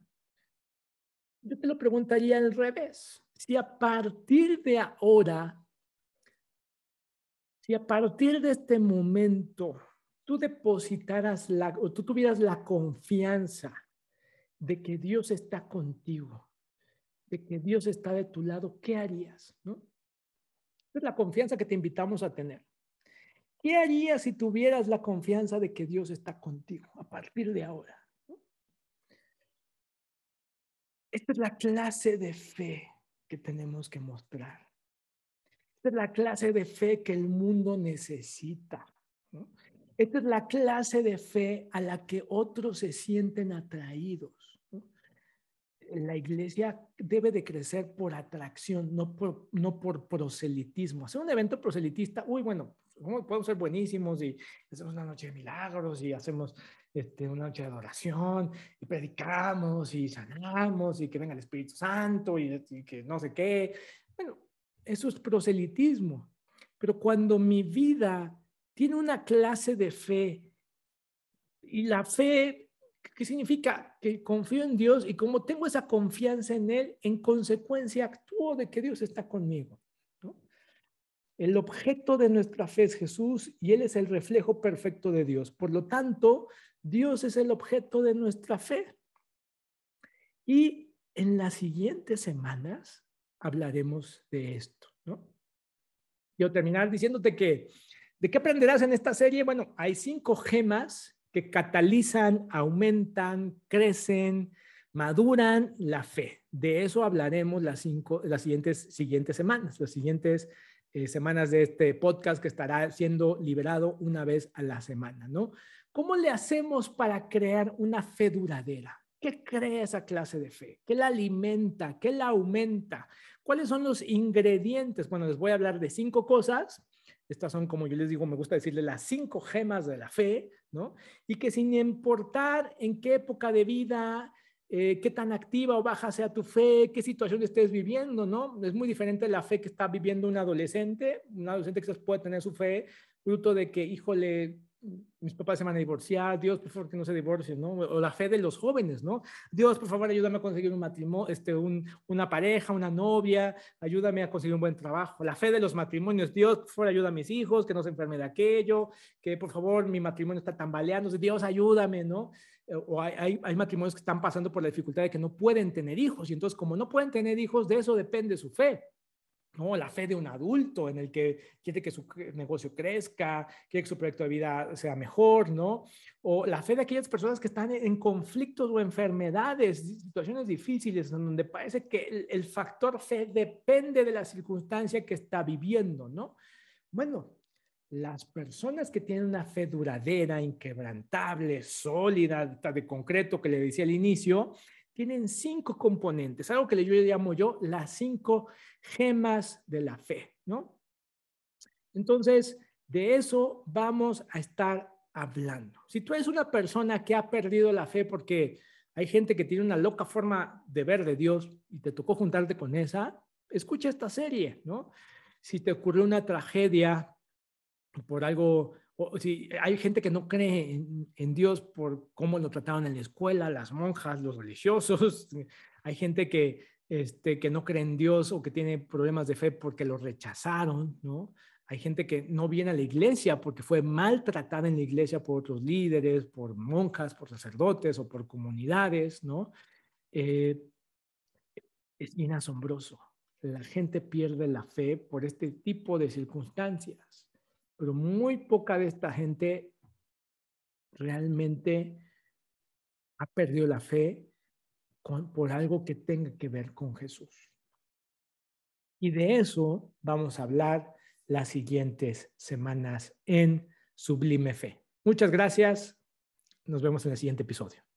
A: Yo te lo preguntaría al revés. Si a partir de ahora, si a partir de este momento tú depositaras la, o tú tuvieras la confianza de que Dios está contigo, de que Dios está de tu lado, ¿qué harías? ¿No? Es la confianza que te invitamos a tener. ¿Qué harías si tuvieras la confianza de que Dios está contigo a partir de ahora? ¿No? Esta es la clase de fe que tenemos que mostrar. Esta es la clase de fe que el mundo necesita, ¿no? Esta es la clase de fe a la que otros se sienten atraídos, ¿no? La iglesia debe de crecer por atracción, no por, no por proselitismo. Hacer un evento proselitista, uy, bueno, podemos ser buenísimos y hacemos una noche de milagros y hacemos este, una noche de adoración y predicamos y sanamos y que venga el Espíritu Santo y, y que no sé qué. Bueno, eso es proselitismo. Pero cuando mi vida tiene una clase de fe y la fe, ¿qué significa? Que confío en Dios y como tengo esa confianza en Él, en consecuencia actúo de que Dios está conmigo, ¿no? El objeto de nuestra fe es Jesús y Él es el reflejo perfecto de Dios. Por lo tanto, Dios es el objeto de nuestra fe. Y en las siguientes semanas hablaremos de esto, ¿no? Quiero terminar diciéndote que, ¿de qué aprenderás en esta serie? Bueno, hay cinco gemas que catalizan, aumentan, crecen, maduran la fe. De eso hablaremos las, cinco, las siguientes, siguientes semanas, las siguientes eh, semanas de este podcast que estará siendo liberado una vez a la semana, ¿no? ¿Cómo le hacemos para crear una fe duradera? ¿Qué crea esa clase de fe? ¿Qué la alimenta? ¿Qué la aumenta? ¿Cuáles son los ingredientes? Bueno, les voy a hablar de cinco cosas. Estas son, como yo les digo, me gusta decirle las cinco gemas de la fe, ¿no? Y que sin importar en qué época de vida, eh, qué tan activa o baja sea tu fe, qué situación estés viviendo, ¿no? Es muy diferente la fe que está viviendo un adolescente. Un adolescente quizás puede tener su fe fruto de que, híjole, mis papás se van a divorciar, Dios, por favor, que no se divorcien, ¿no? O la fe de los jóvenes, ¿no? Dios, por favor, ayúdame a conseguir un matrimonio, este, un, una pareja, una novia, ayúdame a conseguir un buen trabajo. La fe de los matrimonios, Dios, por favor, ayuda a mis hijos, que no se enferme de aquello, que por favor, mi matrimonio está tambaleando, Dios, ayúdame, ¿no? O hay, hay, hay matrimonios que están pasando por la dificultad de que no pueden tener hijos, y entonces, como no pueden tener hijos, de eso depende su fe. ¿No? La fe de un adulto en el que quiere que su negocio crezca, quiere que su proyecto de vida sea mejor, ¿no? O la fe de aquellas personas que están en conflictos o enfermedades, situaciones difíciles, en donde parece que el, el factor fe depende de la circunstancia que está viviendo, ¿no? Bueno, las personas que tienen una fe duradera, inquebrantable, sólida, de concreto, que le decía al inicio, tienen cinco componentes, algo que yo llamo yo las cinco gemas de la fe, ¿no? Entonces, de eso vamos a estar hablando. Si tú eres una persona que ha perdido la fe porque hay gente que tiene una loca forma de ver de Dios y te tocó juntarte con esa, escucha esta serie, ¿no? Si te ocurrió una tragedia por algo, o si hay gente que no cree en, en Dios por cómo lo trataron en la escuela, las monjas, los religiosos, hay gente que, este, que no cree en Dios o que tiene problemas de fe porque lo rechazaron, ¿no? Hay gente que no viene a la iglesia porque fue maltratada en la iglesia por otros líderes, por monjas, por sacerdotes o por comunidades, ¿no? Eh, es bien asombroso. La gente pierde la fe por este tipo de circunstancias, pero muy poca de esta gente realmente ha perdido la fe con, por algo que tenga que ver con Jesús. Y de eso vamos a hablar las siguientes semanas en Sublime Fe. Muchas gracias. Nos vemos en el siguiente episodio.